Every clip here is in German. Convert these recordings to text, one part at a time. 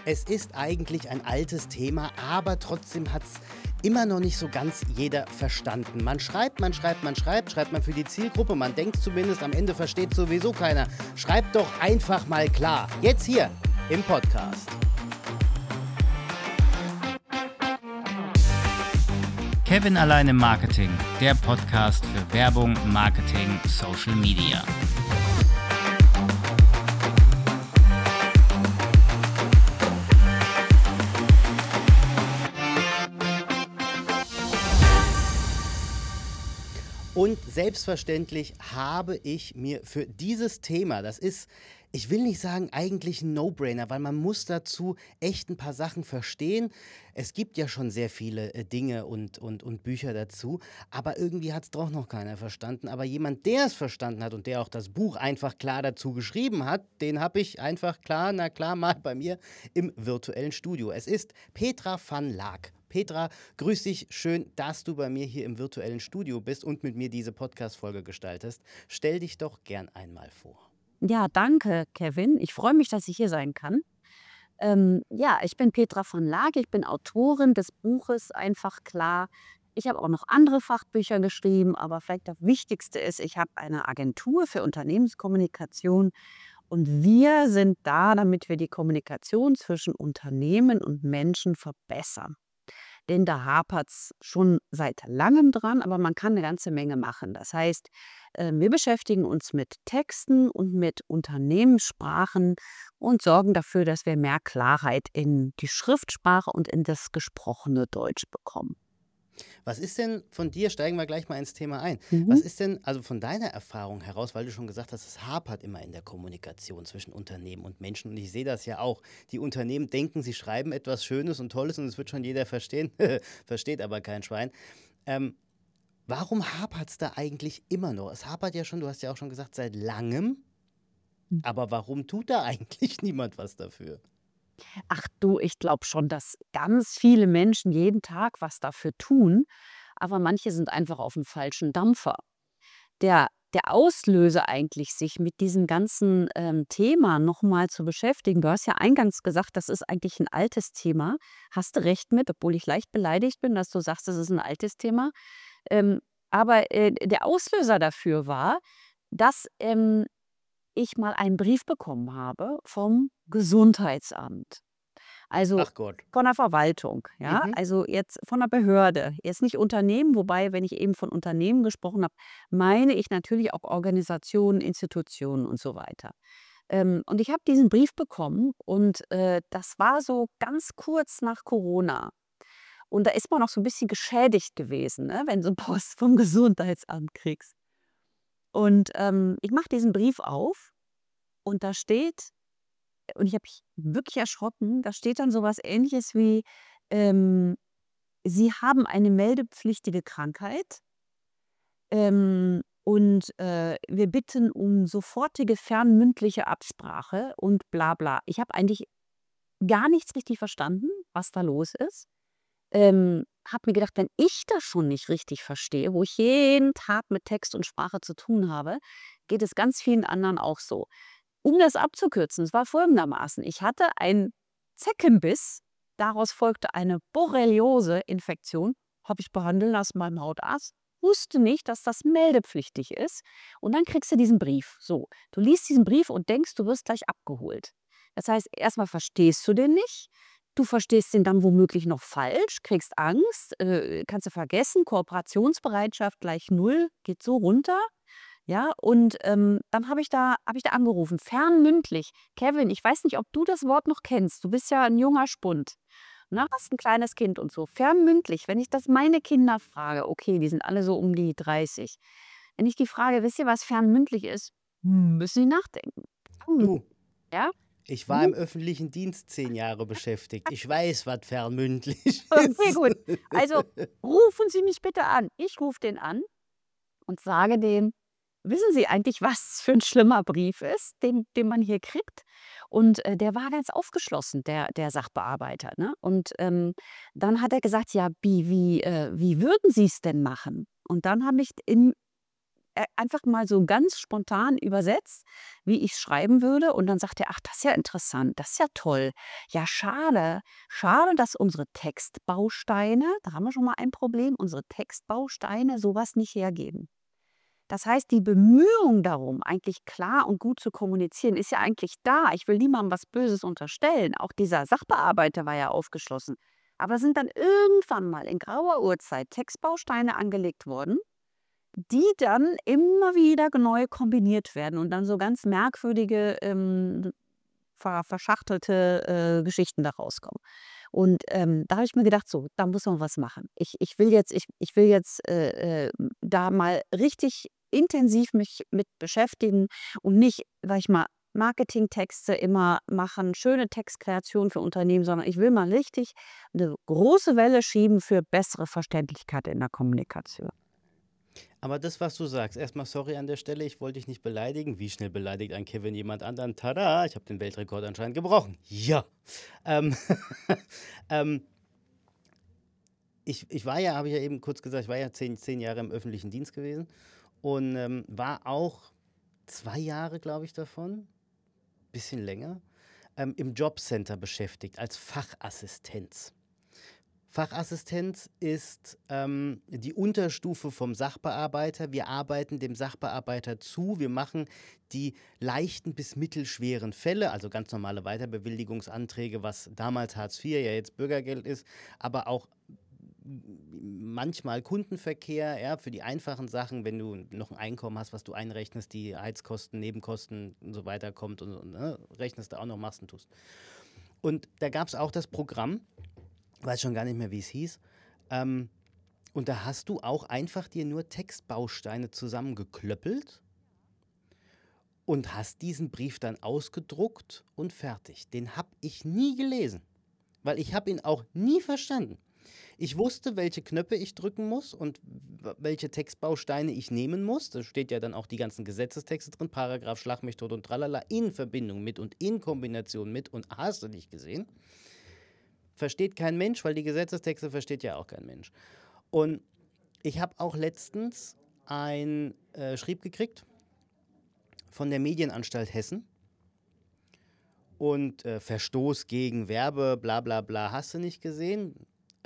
Es ist eigentlich ein altes Thema, aber trotzdem hat es immer noch nicht so ganz jeder verstanden. Man schreibt, man schreibt, man schreibt, schreibt man für die Zielgruppe, man denkt zumindest, am Ende versteht sowieso keiner. Schreibt doch einfach mal klar. Jetzt hier im Podcast. Kevin allein im Marketing, der Podcast für Werbung, Marketing, Social Media. Und selbstverständlich habe ich mir für dieses Thema, das ist, ich will nicht sagen eigentlich ein No-Brainer, weil man muss dazu echt ein paar Sachen verstehen. Es gibt ja schon sehr viele Dinge und Bücher dazu, aber irgendwie hat es doch noch keiner verstanden. Aber jemand, der es verstanden hat und der auch das Buch einfach klar dazu geschrieben hat, den habe ich einfach klar, na klar, mal bei mir im virtuellen Studio. Es ist Petra van Laak. Petra, grüß dich. Schön, dass du bei mir hier im virtuellen Studio bist und mit mir diese Podcast-Folge gestaltest. Stell dich doch gern einmal vor. Ja, danke, Kevin. Ich freue mich, dass ich hier sein kann. Ja, ich bin Petra von Laak. Ich bin Autorin des Buches Einfach klar. Ich habe auch noch andere Fachbücher geschrieben, aber vielleicht das Wichtigste ist, ich habe eine Agentur für Unternehmenskommunikation und wir sind da, damit wir die Kommunikation zwischen Unternehmen und Menschen verbessern. Denn da hapert es schon seit langem dran, aber man kann eine ganze Menge machen. Das heißt, wir beschäftigen uns mit Texten und mit Unternehmenssprachen und sorgen dafür, dass wir mehr Klarheit in die Schriftsprache und in das gesprochene Deutsch bekommen. Was ist denn von dir, steigen wir gleich mal ins Thema ein, was Mhm. ist denn also von deiner Erfahrung heraus, weil du schon gesagt hast, es hapert immer in der Kommunikation zwischen Unternehmen und Menschen und ich sehe das ja auch. Die Unternehmen denken, sie schreiben etwas Schönes und Tolles und es wird schon jeder verstehen, versteht aber kein Schwein. Ähm, Warum hapert es da eigentlich immer noch? Es hapert ja schon, du hast ja auch schon gesagt, seit langem, aber warum tut da eigentlich niemand was dafür? Ach du, ich glaube schon, dass ganz viele Menschen jeden Tag was dafür tun, aber manche sind einfach auf dem falschen Dampfer. Der Auslöser eigentlich, sich mit diesem ganzen, Thema noch mal zu beschäftigen, du hast ja eingangs gesagt, das ist eigentlich ein altes Thema. Hast du recht mit, obwohl ich leicht beleidigt bin, dass du sagst, das ist ein altes Thema. Ähm, aber, der Auslöser dafür war, dass, ich mal einen Brief bekommen habe vom Gesundheitsamt. Also, Ach Gott. von der Verwaltung, ja? Mhm. Also, jetzt von der Behörde. Jetzt nicht Unternehmen, wobei, wenn ich eben von Unternehmen gesprochen habe, meine ich natürlich auch Organisationen, Institutionen und so weiter. Und ich habe diesen Brief bekommen und, das war so ganz kurz nach Corona. Und da ist man noch so ein bisschen geschädigt gewesen, ne, wenn du Post vom Gesundheitsamt kriegst. Und, ich mache diesen Brief auf und da steht und ich habe mich wirklich erschrocken. Da steht dann so was Ähnliches wie, ähm: „Sie haben eine meldepflichtige Krankheit, und, wir bitten um sofortige fernmündliche Absprache“ und bla bla. Ich habe eigentlich gar nichts richtig verstanden, was da los ist. Habe mir gedacht, wenn ich das schon nicht richtig verstehe, wo ich jeden Tag mit Text und Sprache zu tun habe, geht es ganz vielen anderen auch so. Um das abzukürzen, es war folgendermaßen: Ich hatte einen Zeckenbiss, daraus folgte eine Borreliose-Infektion, habe ich behandeln lassen beim Hautarzt, wusste nicht, dass das meldepflichtig ist und dann kriegst du diesen Brief. So, du liest diesen Brief und denkst, du wirst gleich abgeholt. Das heißt, erstmal verstehst du den nicht, du verstehst den dann womöglich noch falsch, kriegst Angst, kannst du vergessen, Kooperationsbereitschaft gleich null, geht so runter. Ja, und, dann habe ich da angerufen, fernmündlich. Kevin, ich weiß nicht, ob du das Wort noch kennst. Du bist ja ein junger Spund, ne, hast ein kleines Kind und so. Fernmündlich, wenn ich das meine Kinder frage, okay, die sind alle so um die 30. Wenn ich die frage: „Wisst ihr, was fernmündlich ist?“ Müssen die nachdenken. Hm, Du, ja? ich war Mhm. im öffentlichen Dienst 10 Jahre beschäftigt. Ich weiß, was fernmündlich Okay, ist. gut. Also, rufen Sie mich bitte an. Ich rufe den an und sage dem: „Wissen Sie eigentlich, was für ein schlimmer Brief ist, den man hier kriegt?“ Und, der war ganz aufgeschlossen, der Sachbearbeiter, ne? Und, dann hat er gesagt: „Ja, wie würden Sie es denn machen?“ Und dann habe ich einfach mal so ganz spontan übersetzt, wie ich es schreiben würde. Und dann sagt er: „Ach, das ist ja interessant, das ist ja toll. Ja, schade, dass unsere Textbausteine, da haben wir schon mal ein Problem, unsere Textbausteine sowas nicht hergeben.“ Das heißt, die Bemühung darum, eigentlich klar und gut zu kommunizieren, ist ja eigentlich da. Ich will niemandem was Böses unterstellen. Auch dieser Sachbearbeiter war ja aufgeschlossen. Aber sind dann irgendwann mal in grauer Uhrzeit Textbausteine angelegt worden, die dann immer wieder neu kombiniert werden und dann so ganz merkwürdige, verschachtelte, Geschichten da rauskommen. Und, da habe ich mir gedacht: „So, da muss man was machen. Ich will jetzt, da mal richtig intensiv mich mit beschäftigen und nicht, sage ich mal, Marketingtexte immer machen, schöne Textkreation für Unternehmen, sondern ich will mal richtig eine große Welle schieben für bessere Verständlichkeit in der Kommunikation.“ Aber das, was du sagst, erstmal sorry an der Stelle, ich wollte dich nicht beleidigen. Wie schnell beleidigt ein Kevin jemand anderen? Tada, ich habe den Weltrekord anscheinend gebrochen. Ja. Ähm, ähm, ich war ja, habe ich ja eben kurz gesagt, ich war ja 10 Jahre im öffentlichen Dienst gewesen und war auch 2 Jahre, glaube ich, davon, bisschen länger, im Jobcenter beschäftigt als Fachassistenz. Fachassistenz ist die Unterstufe vom Sachbearbeiter. Wir arbeiten dem Sachbearbeiter zu. Wir machen die leichten bis mittelschweren Fälle, also ganz normale Weiterbewilligungsanträge, was damals Hartz IV, ja jetzt Bürgergeld ist, aber auch manchmal Kundenverkehr, ja, für die einfachen Sachen, wenn du noch ein Einkommen hast, was du einrechnest, die Heizkosten, Nebenkosten und so weiter kommt und ne, rechnest du auch noch, machst und tust. Und da gab es auch das Programm, weiß schon gar nicht mehr, wie es hieß. Ähm, und da hast du auch einfach dir nur Textbausteine zusammengeklöppelt und hast diesen Brief dann ausgedruckt und fertig. Den habe ich nie gelesen, weil ich habe ihn auch nie verstanden. Ich wusste, welche Knöpfe ich drücken muss und welche Textbausteine ich nehmen muss. Da steht ja dann auch die ganzen Gesetzestexte drin, Paragraph, Schlag mich tot und tralala, in Verbindung mit und in Kombination mit und hast du nicht gesehen. Versteht kein Mensch, weil die Gesetzestexte versteht ja auch kein Mensch. Und ich habe auch letztens ein Schrieb gekriegt von der Medienanstalt Hessen und Verstoß gegen Werbe, bla bla bla, hast du nicht gesehen,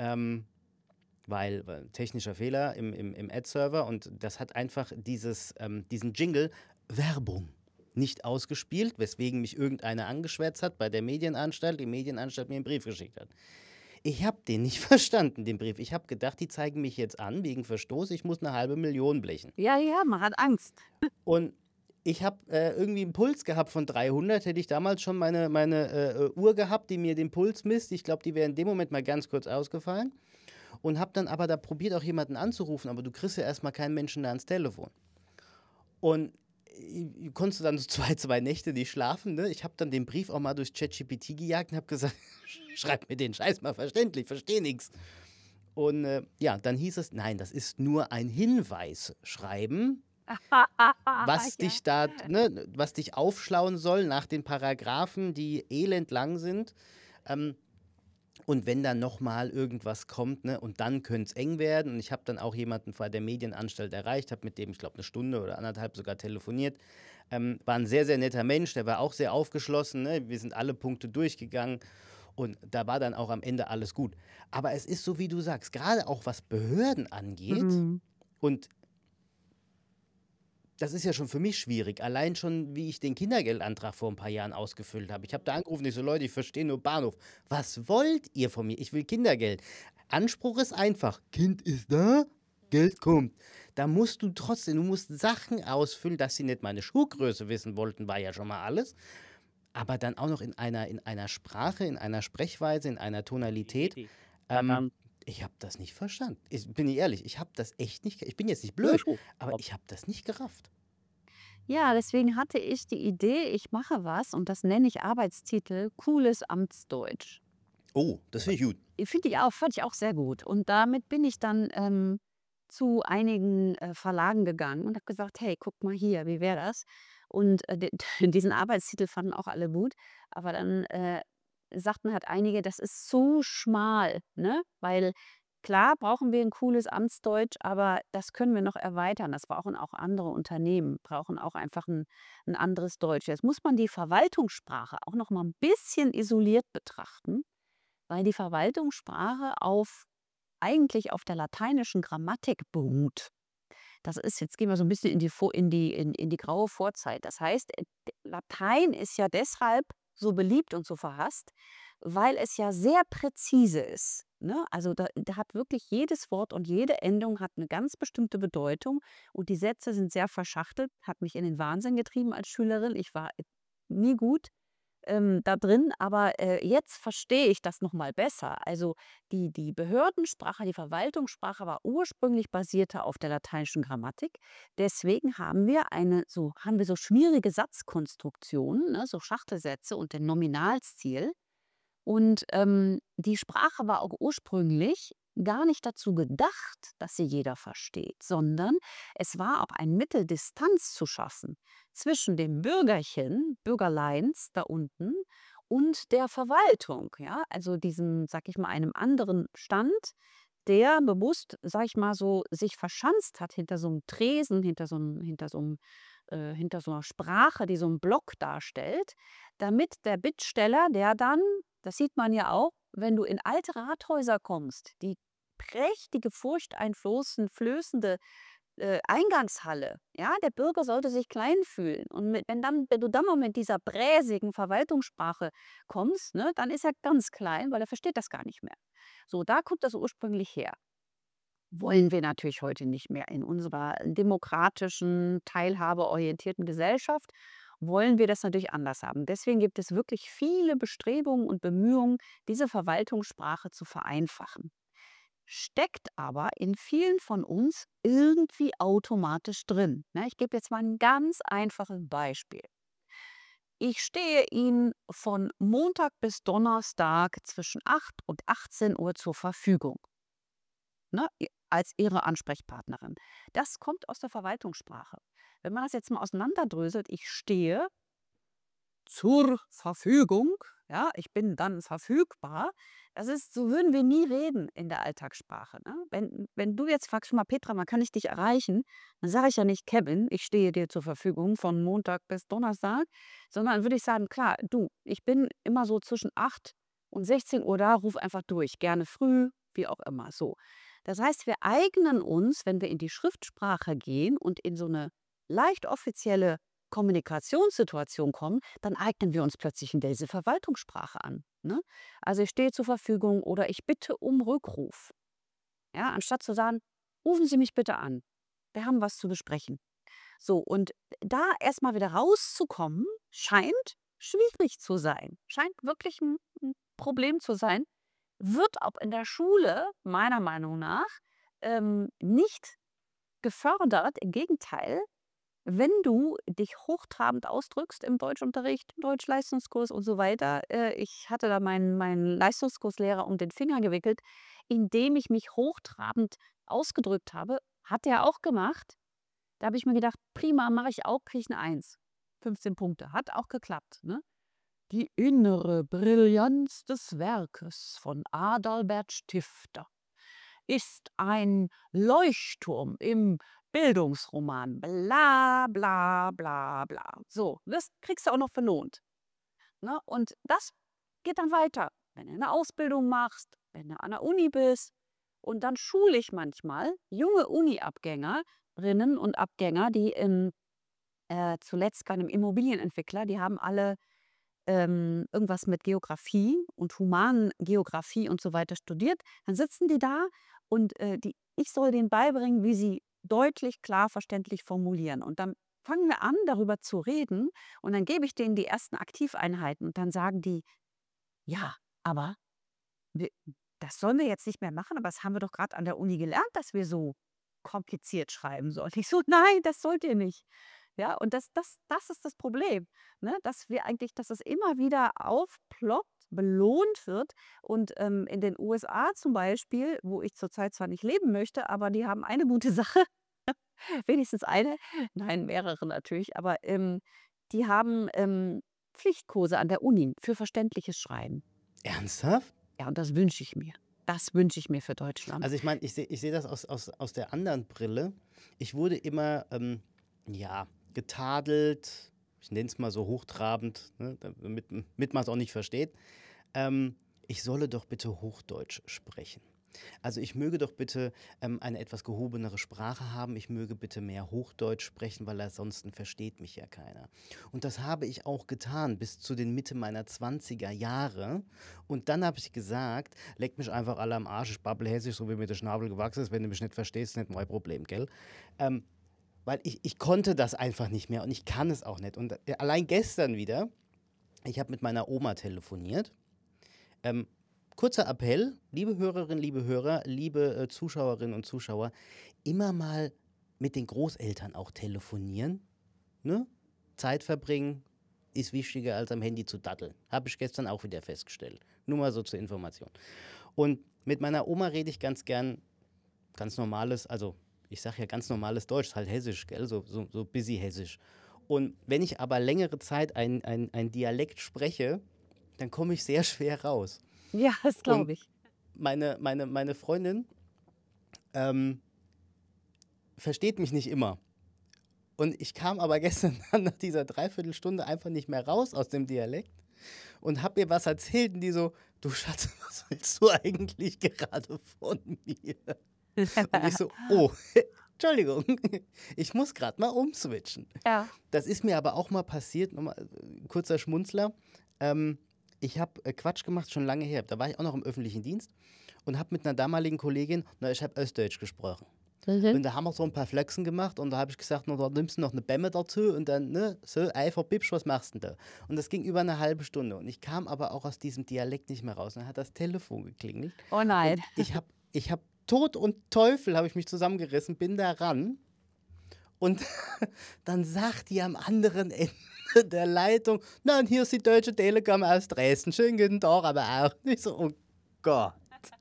weil technischer Fehler im Ad-Server und das hat einfach diesen Jingle Werbung nicht ausgespielt, weswegen mich irgendeiner angeschwärzt hat bei der Medienanstalt, die Medienanstalt mir einen Brief geschickt hat. Ich habe den nicht verstanden, den Brief. Ich habe gedacht, die zeigen mich jetzt an wegen Verstoß, ich muss 500.000 blechen. Ja, ja, man hat Angst. Und ich habe irgendwie einen Puls gehabt von 300. Hätte ich damals schon meine Uhr gehabt, die mir den Puls misst. Ich glaube, die wäre in dem Moment mal ganz kurz ausgefallen. Und habe dann aber da probiert, auch jemanden anzurufen. Aber du kriegst ja erstmal keinen Menschen da ans Telefon. Und konntest du dann so zwei Nächte nicht schlafen. Ne? Ich habe dann den Brief auch mal durch ChatGPT gejagt und habe gesagt, schreib mir den Scheiß mal verständlich, verstehe nichts. Und ja, dann hieß es, nein, das ist nur ein Hinweis schreiben, was Ja. dich da, ne, was dich aufschlauen soll nach den Paragraphen, die elendlang sind. Ähm, und wenn dann nochmal irgendwas kommt, ne, und dann könnte es eng werden. Und ich habe dann auch jemanden bei der Medienanstalt erreicht, habe mit dem, ich glaube, eine Stunde oder anderthalb sogar telefoniert. War ein sehr, sehr netter Mensch, der war auch sehr aufgeschlossen. Ne? Wir sind alle Punkte durchgegangen und da war dann auch am Ende alles gut. Aber es ist so, wie du sagst, gerade auch was Behörden angeht. Mhm. Und das ist ja schon für mich schwierig. Allein schon, wie ich den Kindergeldantrag vor ein paar Jahren ausgefüllt habe. Ich habe da angerufen, ich so, Leute, ich verstehe nur Bahnhof. Was wollt ihr von mir? Ich will Kindergeld. Anspruch ist einfach. Kind ist da, Geld kommt. Da musst du trotzdem, du musst Sachen ausfüllen, dass sie nicht meine Schuhgröße wissen wollten, war ja schon mal alles. Aber dann auch noch in einer Sprache, in einer Sprechweise, in einer Tonalität. Ähm, ich habe das nicht verstanden. Bin ich ehrlich, ich habe das echt nicht, ich bin jetzt nicht blöd, aber ich habe das nicht gerafft. Ja, deswegen hatte ich die Idee, ich mache was und das nenne ich Arbeitstitel Cooles Amtsdeutsch. Oh, das finde ich gut. Fand ich auch sehr gut. Und damit bin ich dann zu einigen Verlagen gegangen und habe gesagt, hey, guck mal hier, wie wäre das? Und diesen Arbeitstitel fanden auch alle gut. Aber dann sagten halt einige, das ist zu schmal, ne? Weil Klar brauchen wir ein cooles Amtsdeutsch, aber das können wir noch erweitern. Das brauchen auch andere Unternehmen, brauchen auch einfach ein anderes Deutsch. Jetzt muss man die Verwaltungssprache auch noch mal ein bisschen isoliert betrachten, weil die Verwaltungssprache eigentlich auf der lateinischen Grammatik beruht. Das ist jetzt gehen wir so ein bisschen in die graue Vorzeit. Das heißt, Latein ist ja deshalb so beliebt und so verhasst, weil es ja sehr präzise ist, ne? Also, da hat wirklich jedes Wort und jede Endung hat eine ganz bestimmte Bedeutung und die Sätze sind sehr verschachtelt. Hat mich in den Wahnsinn getrieben als Schülerin. Ich war nie gut da drin, aber jetzt verstehe ich das noch mal besser. Also, die Behördensprache, die Verwaltungssprache war ursprünglich basierte auf der lateinischen Grammatik. Deswegen haben wir so schwierige Satzkonstruktionen, ne, so Schachtelsätze und den Nominalstil. Und die Sprache war auch ursprünglich gar nicht dazu gedacht, dass sie jeder versteht, sondern es war auch ein Mittel, Distanz zu schaffen zwischen dem Bürgerleins da unten und der Verwaltung. Ja? Also diesem, sag ich mal, einem anderen Stand, der bewusst, sag ich mal, so sich verschanzt hat hinter so einem Tresen, hinter so einer Sprache, die so einen Block darstellt, damit der Bittsteller, der dann, das sieht man ja auch, wenn du in alte Rathäuser kommst, die prächtige, furchteinflößende Eingangshalle, ja, der Bürger sollte sich klein fühlen. Und wenn du dann noch mit dieser bräsigen Verwaltungssprache kommst, ne, dann ist er ganz klein, weil er versteht das gar nicht mehr. So, da kommt das ursprünglich her. Wollen wir natürlich heute nicht mehr. In unserer demokratischen, teilhabeorientierten Gesellschaft wollen wir das natürlich anders haben. Deswegen gibt es wirklich viele Bestrebungen und Bemühungen, diese Verwaltungssprache zu vereinfachen. Steckt aber in vielen von uns irgendwie automatisch drin. Ne, ich gebe jetzt mal ein ganz einfaches Beispiel. Ich stehe Ihnen von Montag bis Donnerstag zwischen 8 und 18 Uhr zur Verfügung, ne, als ihre Ansprechpartnerin. Das kommt aus der Verwaltungssprache. Wenn man das jetzt mal auseinanderdröselt, ich stehe zur Verfügung, ja, ich bin dann verfügbar. So würden wir nie reden in der Alltagssprache. Ne? Wenn du jetzt fragst, mal Petra, man kann ich dich erreichen, dann sage ich ja nicht Kevin, ich stehe dir zur Verfügung von Montag bis Donnerstag, sondern dann würde ich sagen, klar, du, ich bin immer so zwischen 8 und 16 Uhr da, ruf einfach durch, gerne früh, wie auch immer, so. Das heißt, wir eignen uns, wenn wir in die Schriftsprache gehen und in so eine leicht offizielle Kommunikationssituation kommen, dann eignen wir uns plötzlich in diese Verwaltungssprache an. Ne? Also ich stehe zur Verfügung oder ich bitte um Rückruf. Ja, anstatt zu sagen, rufen Sie mich bitte an. Wir haben was zu besprechen. So, und da erstmal wieder rauszukommen, scheint schwierig zu sein. Scheint wirklich ein Problem zu sein. Wird auch in der Schule, meiner Meinung nach, nicht gefördert. Im Gegenteil, wenn du dich hochtrabend ausdrückst im Deutschunterricht, Deutschleistungskurs und so weiter, ich hatte da meinen Leistungskurslehrer um den Finger gewickelt, indem ich mich hochtrabend ausgedrückt habe. Hat er auch gemacht. Da habe ich mir gedacht, prima, mache ich auch, kriege ich eine 1. 15 Punkte. Hat auch geklappt. Ne? Die innere Brillanz des Werkes von Adalbert Stifter ist ein Leuchtturm im Bildungsroman. Bla bla bla bla. So, das kriegst du auch noch belohnt. Ne? Und das geht dann weiter. Wenn du eine Ausbildung machst, wenn du an der Uni bist. Und dann schule ich manchmal junge Uni-Abgängerinnen und Abgänger, die zuletzt bei einem Immobilienentwickler, die haben alle irgendwas mit Geografie und Humangeografie und so weiter studiert. Dann sitzen die da und ich soll denen beibringen, wie sie deutlich, klar, verständlich formulieren. Und dann fangen wir an, darüber zu reden und dann gebe ich denen die ersten Aktiveinheiten und dann sagen die, ja, aber wir, das sollen wir jetzt nicht mehr machen, aber das haben wir doch gerade an der Uni gelernt, dass wir so kompliziert schreiben sollen. Ich so, nein, das sollt ihr nicht. Ja, und das ist das Problem, ne? Dass es immer wieder aufploppt, belohnt wird. Und in den USA zum Beispiel, wo ich zurzeit zwar nicht leben möchte, aber die haben eine gute Sache, wenigstens eine, nein, mehrere natürlich, aber die haben Pflichtkurse an der Uni für verständliches Schreiben. Ernsthaft? Ja, und das wünsche ich mir. Das wünsche ich mir für Deutschland. Also ich meine, ich seh das aus der anderen Brille. Ich wurde immer ja, getadelt, ich nenne es mal so hochtrabend, ne, damit man es auch nicht versteht. Ich solle doch bitte Hochdeutsch sprechen. Also ich möge doch bitte eine etwas gehobenere Sprache haben. Ich möge bitte mehr Hochdeutsch sprechen, weil ansonsten versteht mich ja keiner. Und das habe ich auch getan bis zu den Mitte meiner 20er Jahre. Und dann habe ich gesagt, leck mich einfach alle am Arsch, ich babbel hessisch, so wie mir der Schnabel gewachsen ist. Wenn du mich nicht verstehst, ist nicht mein Problem, gell? Ähm, Weil ich konnte das einfach nicht mehr und ich kann es auch nicht. Und allein gestern wieder, ich habe mit meiner Oma telefoniert. Ähm, Kurzer Appell, liebe Hörerinnen, liebe Hörer, liebe Zuschauerinnen und Zuschauer, immer mal mit den Großeltern auch telefonieren. Ne? Zeit verbringen ist wichtiger als am Handy zu daddeln. Habe ich gestern auch wieder festgestellt. Nur mal so zur Information. Und mit meiner Oma rede ich ganz gern ganz normales, also ich sage ja ganz normales Deutsch, halt hessisch, gell? So busy hessisch. Und wenn ich aber längere Zeit ein Dialekt spreche, dann komme ich sehr schwer raus. Ja, das Und glaube ich. meine Freundin versteht mich nicht immer. Und ich kam aber gestern dann nach dieser Dreiviertelstunde einfach nicht mehr raus aus dem Dialekt und habe ihr was erzählt und die so, du Schatz, was willst du eigentlich gerade von mir? Und ich so, oh, Entschuldigung, ich muss gerade mal umswitchen. Ja. Das ist mir aber auch mal passiert, nochmal kurzer Schmunzler. Ich habe Quatsch gemacht, schon lange her. Da war ich auch noch im öffentlichen Dienst und habe mit einer damaligen Kollegin, ich habe Östdeutsch gesprochen. Und da haben wir so ein paar Flexen gemacht und da habe ich gesagt, da nimmst du noch eine Bämme dazu und dann, ne, so, einfach Bibsch, was machst du denn da? Und das ging über eine halbe Stunde und ich kam aber auch aus diesem Dialekt nicht mehr raus. Und dann hat das Telefon geklingelt Oh und nein. ich hab Tod und Teufel habe ich mich zusammengerissen, bin da ran und dann sagt die am anderen Ende der Leitung, na, und hier ist die Deutsche Telekom aus Dresden, schönen guten Tag, aber auch. Und ich so, oh Gott.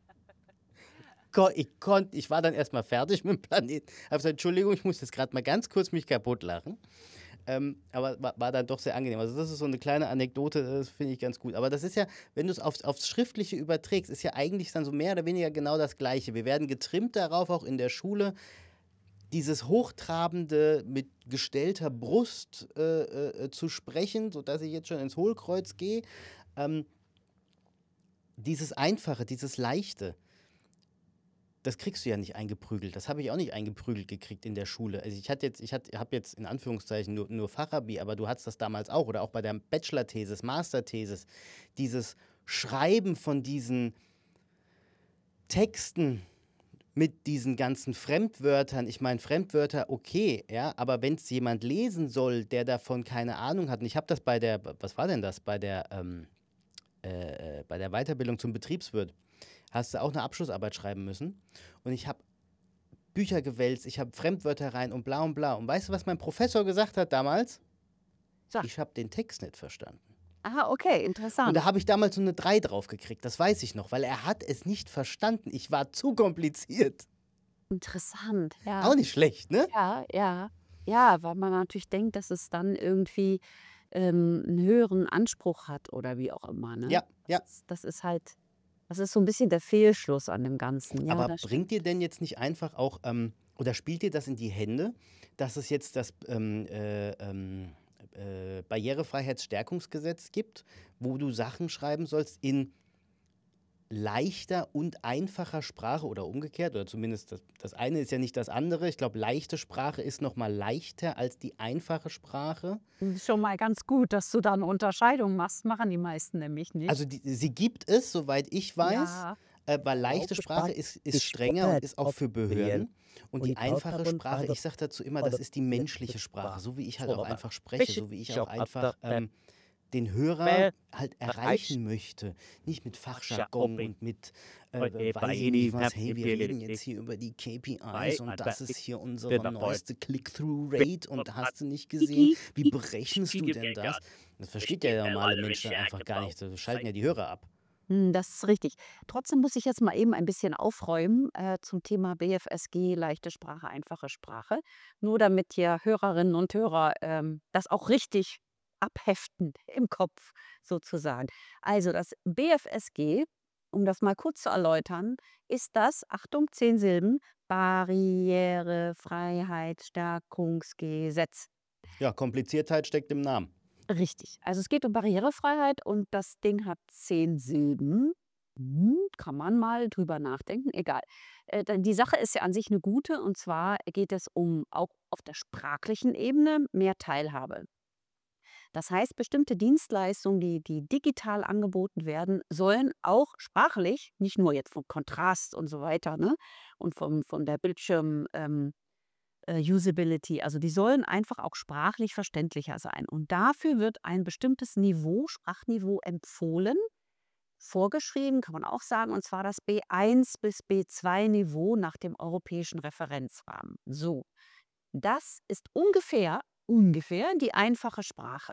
Ich war dann erstmal fertig mit dem Planeten. Habe gesagt, Entschuldigung, ich muss jetzt gerade mal ganz kurz mich kaputt lachen. Aber war dann doch sehr angenehm. Also das ist so eine kleine Anekdote, das finde ich ganz gut. Aber das ist ja, wenn du es aufs Schriftliche überträgst, ist ja eigentlich dann so mehr oder weniger genau das Gleiche. Wir werden getrimmt darauf, auch in der Schule, dieses Hochtrabende mit gestellter Brust zu sprechen, sodass ich jetzt schon ins Hohlkreuz gehe. Dieses Einfache, dieses Leichte, das kriegst du ja nicht eingeprügelt. Das habe ich auch nicht eingeprügelt gekriegt in der Schule. Also ich habe jetzt in Anführungszeichen nur Fachabi, aber du hattest das damals auch oder auch bei der Bachelor-Thesis, Master-Thesis. Dieses Schreiben von diesen Texten mit diesen ganzen Fremdwörtern. Ich meine, Fremdwörter, okay, ja, aber wenn es jemand lesen soll, der davon keine Ahnung hat, und ich habe das was war denn das, bei der Weiterbildung zum Betriebswirt, hast du auch eine Abschlussarbeit schreiben müssen. Und ich habe Bücher gewälzt, ich habe Fremdwörter rein und bla und bla. Und weißt du, was mein Professor gesagt hat damals? Sag. Ich habe den Text nicht verstanden. Aha, okay, Und interessant. da habe ich damals so eine 3 drauf gekriegt, das weiß ich noch, weil er hat es nicht verstanden. Ich war zu kompliziert. Interessant, Auch ja. nicht schlecht, ne? Ja, ja. Ja, weil man natürlich denkt, dass es dann irgendwie 'n höheren Anspruch hat oder wie auch immer, ne? Ja, ja. Das ist halt das ist so ein bisschen der Fehlschluss an dem Ganzen. Ja, Aber das bringt stimmt. dir denn jetzt nicht einfach auch, oder spielt dir das in die Hände, dass es jetzt das Barrierefreiheitsstärkungsgesetz gibt, wo du Sachen schreiben sollst in leichter und einfacher Sprache oder umgekehrt, oder zumindest das eine ist ja nicht das andere. Ich glaube, leichte Sprache ist noch mal leichter als die einfache Sprache. Ist schon mal ganz gut, dass du da 'ne Unterscheidung machst, machen die meisten nämlich nicht. Also sie gibt es, soweit ich weiß, Ja. weil leichte Sprache ist strenger und ist auch für Behörden. Und die einfache Sprache, ich sage dazu immer, das ist die menschliche Sprache, so wie ich halt auch einfach spreche, so wie ich auch einfach den Hörer halt erreichen möchte. Nicht mit Fachjargon und mit, weiß ich nicht was, hey, wir reden jetzt hier über die KPIs und das ist hier unsere neueste Click-Through-Rate und hast du nicht gesehen, wie berechnest du denn das? Das versteht ja der normale Mensch dann einfach gar nicht, so schalten ja die Hörer ab. Das ist richtig. Trotzdem muss ich jetzt mal eben ein bisschen aufräumen, zum Thema BFSG, leichte Sprache, einfache Sprache. Nur damit hier Hörerinnen und Hörer, das auch richtig abheften im Kopf sozusagen. Also das BFSG um das mal kurz zu erläutern, ist das, Achtung, 10 Silben, Barrierefreiheitsstärkungsgesetz. Ja, Kompliziertheit steckt im Namen. Richtig. Also es geht um Barrierefreiheit und das Ding hat 10 Silben. Kann man mal drüber nachdenken, egal. Die Sache ist ja an sich eine gute, und zwar geht es um auch auf der sprachlichen Ebene mehr Teilhabe. Das heißt, bestimmte Dienstleistungen, die digital angeboten werden, sollen auch sprachlich, nicht nur jetzt vom Kontrast und so weiter, ne, und von der Usability, also die sollen einfach auch sprachlich verständlicher sein. Und dafür wird ein bestimmtes Niveau, Sprachniveau empfohlen, vorgeschrieben, kann man auch sagen, und zwar das B1 bis B2-Niveau nach dem europäischen Referenzrahmen. So, das ist ungefähr die einfache Sprache.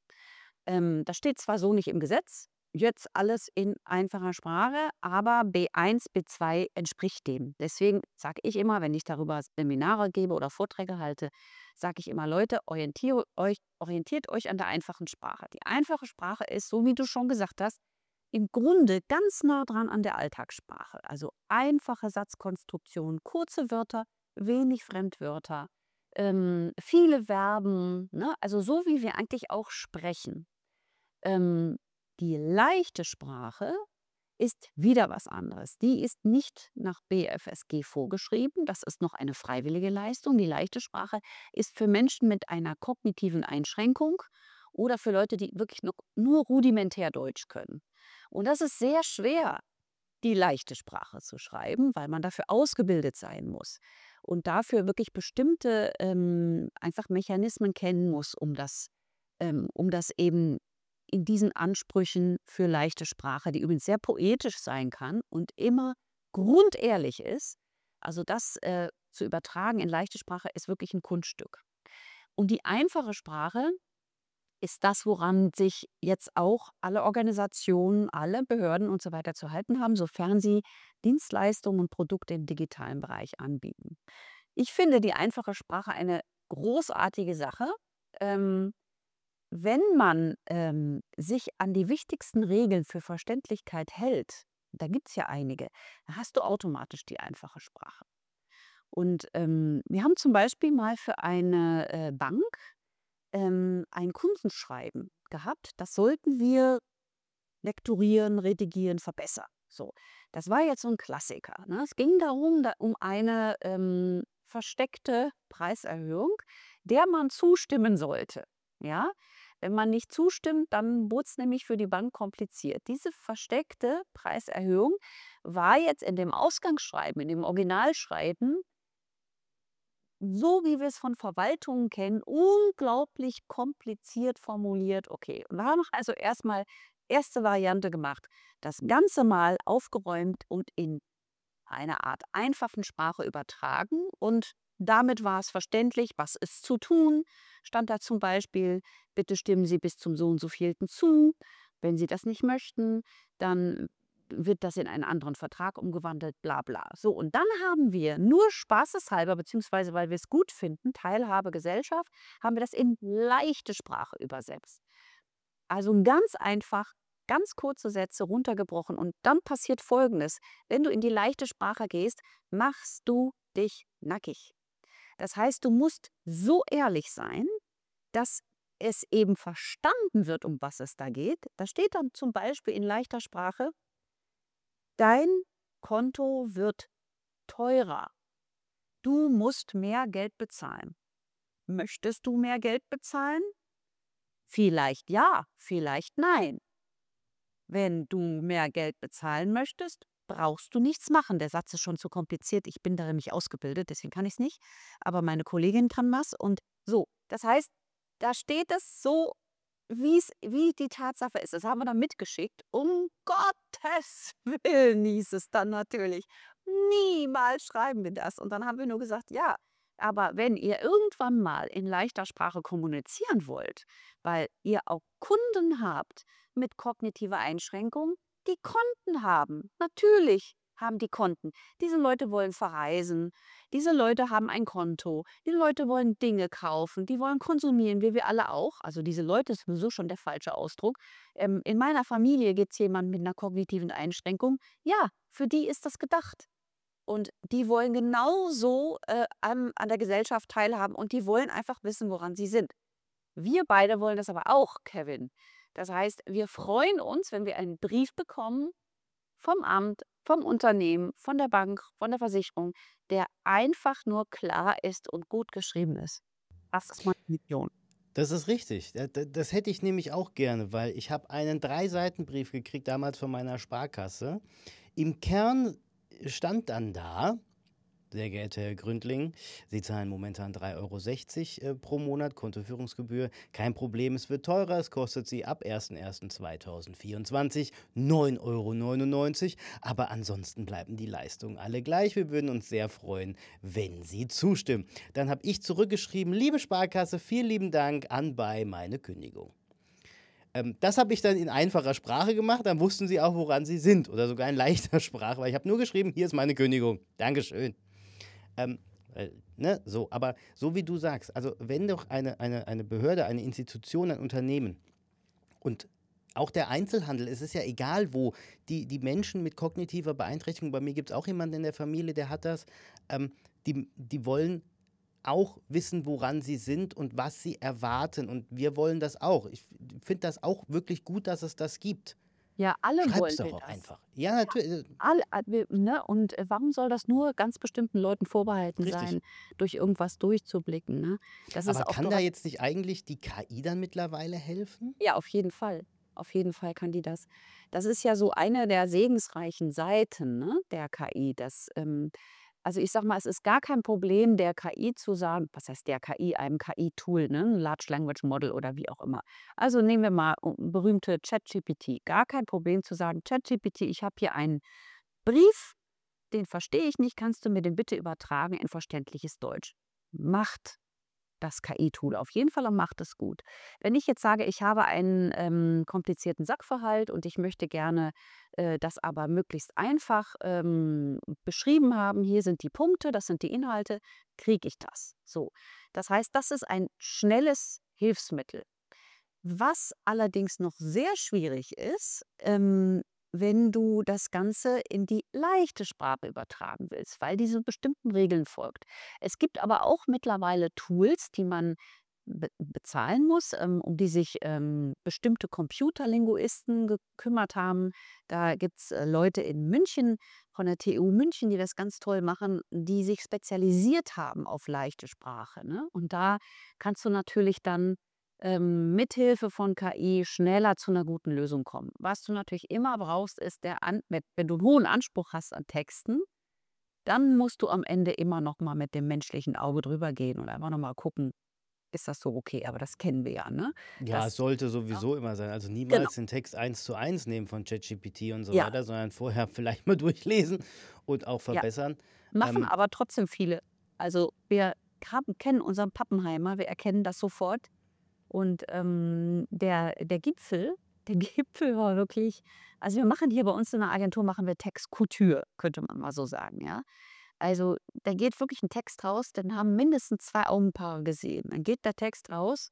Das steht zwar so nicht im Gesetz, jetzt alles in einfacher Sprache, aber B1, B2 entspricht dem. Deswegen sage ich immer, wenn ich darüber Seminare gebe oder Vorträge halte, sage ich immer, Leute, orientiert euch an der einfachen Sprache. Die einfache Sprache ist, so wie du schon gesagt hast, im Grunde ganz nah dran an der Alltagssprache. Also einfache Satzkonstruktionen, kurze Wörter, wenig Fremdwörter, viele Verben, ne? Also so wie wir eigentlich auch sprechen. Ähm, die leichte Sprache ist wieder was anderes. Die ist nicht nach BFSG vorgeschrieben. Das ist noch eine freiwillige Leistung. Die leichte Sprache ist für Menschen mit einer kognitiven Einschränkung oder für Leute, die wirklich noch nur rudimentär Deutsch können. Und das ist sehr schwer, die leichte Sprache zu schreiben, weil man dafür ausgebildet sein muss und dafür wirklich bestimmte einfach Mechanismen kennen muss, um das eben in diesen Ansprüchen für leichte Sprache, die übrigens sehr poetisch sein kann und immer grundehrlich ist, also das zu übertragen in leichte Sprache ist wirklich ein Kunststück. Und die einfache Sprache ist das, woran sich jetzt auch alle Organisationen, alle Behörden und so weiter zu halten haben, sofern sie Dienstleistungen und Produkte im digitalen Bereich anbieten. Ich finde die einfache Sprache eine großartige Sache. Ähm, wenn man sich an die wichtigsten Regeln für Verständlichkeit hält, da gibt es ja einige, dann hast du automatisch die einfache Sprache. Und wir haben zum Beispiel mal für eine Bank ein Kundenschreiben gehabt. Das sollten wir lektorieren, redigieren, verbessern. So, das war jetzt so ein Klassiker. Ne? Es ging darum, um eine versteckte Preiserhöhung, der man zustimmen sollte. Ja? Wenn man nicht zustimmt, dann wurde es nämlich für die Bank kompliziert. Diese versteckte Preiserhöhung war jetzt in dem Ausgangsschreiben, in dem Originalschreiben, so wie wir es von Verwaltungen kennen, unglaublich kompliziert formuliert. Okay, und wir haben also erstmal erste Variante gemacht, das Ganze mal aufgeräumt und in einer Art einfachen Sprache übertragen. Und damit war es verständlich, was ist zu tun. Stand da zum Beispiel, bitte stimmen Sie bis zum so und so vielten zu. Wenn Sie das nicht möchten, dann wird das in einen anderen Vertrag umgewandelt, bla bla. So, und dann haben wir nur spaßeshalber, beziehungsweise weil wir es gut finden, Teilhabe, Gesellschaft, haben wir das in leichte Sprache übersetzt. Also ganz einfach, ganz kurze Sätze runtergebrochen. Und dann passiert Folgendes. Wenn du in die leichte Sprache gehst, machst du dich nackig. Das heißt, du musst so ehrlich sein, dass es eben verstanden wird, um was es da geht. Da steht dann zum Beispiel in leichter Sprache, dein Konto wird teurer. Du musst mehr Geld bezahlen. Möchtest du mehr Geld bezahlen? Vielleicht ja, vielleicht nein. Wenn du mehr Geld bezahlen möchtest, brauchst du nichts machen. Der Satz ist schon zu kompliziert. Ich bin darin nicht ausgebildet, deswegen kann ich es nicht. Aber meine Kollegin kann was. Und so, das heißt, da steht es so, wie die Tatsache ist. Das haben wir dann mitgeschickt. Um Gottes Willen hieß es dann natürlich. Niemals schreiben wir das. Und dann haben wir nur gesagt, ja, aber wenn ihr irgendwann mal in leichter Sprache kommunizieren wollt, weil ihr auch Kunden habt mit kognitiver Einschränkung, die Konten haben. Natürlich haben die Konten. Diese Leute wollen verreisen, diese Leute haben ein Konto, diese Leute wollen Dinge kaufen, die wollen konsumieren, wie wir alle auch. Also diese Leute ist sowieso schon der falsche Ausdruck. In meiner Familie gibt es jemanden mit einer kognitiven Einschränkung. Ja, für die ist das gedacht. Und die wollen genauso an der Gesellschaft teilhaben und die wollen einfach wissen, woran sie sind. Wir beide wollen das aber auch, Kevin. Das heißt, wir freuen uns, wenn wir einen Brief bekommen vom Amt, vom Unternehmen, von der Bank, von der Versicherung, der einfach nur klar ist und gut geschrieben ist. Das ist meine Mission. Das ist richtig. Das hätte ich nämlich auch gerne, weil ich habe einen 3-Seiten-Brief gekriegt, damals von meiner Sparkasse. Im Kern stand dann da: Sehr geehrter Herr Gründling, Sie zahlen momentan 3,60 € pro Monat Kontoführungsgebühr. Kein Problem, es wird teurer. Es kostet Sie ab 01.01.2024 9,99 €. Aber ansonsten bleiben die Leistungen alle gleich. Wir würden uns sehr freuen, wenn Sie zustimmen. Dann habe ich zurückgeschrieben: Liebe Sparkasse, vielen lieben Dank, anbei meine Kündigung. Das habe ich dann in einfacher Sprache gemacht, dann wussten sie auch, woran sie sind. Oder sogar in leichter Sprache, weil ich habe nur geschrieben: Hier ist meine Kündigung. Dankeschön. Ne, so, aber so wie du sagst, also wenn doch eine Behörde, eine Institution, ein Unternehmen und auch der Einzelhandel, es ist ja egal wo, die Menschen mit kognitiver Beeinträchtigung, bei mir gibt es auch jemanden in der Familie, der hat das, die wollen auch wissen, woran sie sind und was sie erwarten. Und wir wollen das auch. Ich finde das auch wirklich gut, dass es das gibt. Ja, alle Schreib's wollen doch wir auch das. einfach. Ja, natürlich. Ne? Und warum soll das nur ganz bestimmten Leuten vorbehalten Richtig. sein, durch irgendwas durchzublicken? Ne? Das ist Aber auch kann da jetzt nicht eigentlich die KI dann mittlerweile helfen? Ja, auf jeden Fall. Auf jeden Fall kann die das. Das ist ja so eine der segensreichen Seiten, ne, der KI. Also ich sag mal, es ist gar kein Problem, der KI zu sagen, was heißt der KI, einem KI-Tool, ne, ein Large Language Model oder wie auch immer. Also nehmen wir mal berühmte ChatGPT. Gar kein Problem zu sagen, ChatGPT, ich habe hier einen Brief, den verstehe ich nicht, kannst du mir den bitte übertragen in verständliches Deutsch? Macht das KI-Tool auf jeden Fall und macht es gut. Wenn ich jetzt sage, ich habe einen komplizierten Sachverhalt und ich möchte gerne das aber möglichst einfach beschrieben haben, hier sind die Punkte, das sind die Inhalte, kriege ich das. So. Das heißt, das ist ein schnelles Hilfsmittel. Was allerdings noch sehr schwierig ist, wenn du das Ganze in die leichte Sprache übertragen willst, weil diese bestimmten Regeln folgt. Es gibt aber auch mittlerweile Tools, die man bezahlen muss, um die sich bestimmte Computerlinguisten gekümmert haben. Da gibt es Leute in München von der TU München, die das ganz toll machen, die sich spezialisiert haben auf leichte Sprache. Ne? Und da kannst du natürlich dann mithilfe von KI schneller zu einer guten Lösung kommen. Was du natürlich immer brauchst, ist wenn du einen hohen Anspruch hast an Texten, dann musst du am Ende immer noch mal mit dem menschlichen Auge drüber gehen und einfach noch mal gucken, ist das so okay? Aber das kennen wir ja, ne? Ja, es Das sollte ja, sowieso immer sein. Also genau. niemals den Text 1:1 nehmen von ChatGPT und so Ja, weiter, sondern vorher vielleicht mal durchlesen und auch ja. verbessern. Machen Ähm, aber trotzdem viele. Also, wir kennen unseren Pappenheimer, wir erkennen das sofort. Und der Gipfel, der Gipfel war wirklich, also wir machen hier bei uns in der Agentur, machen wir Textkultur, könnte man mal so sagen, ja. Also da geht wirklich ein Text raus, den haben mindestens 2 Augenpaare gesehen. Dann geht der Text raus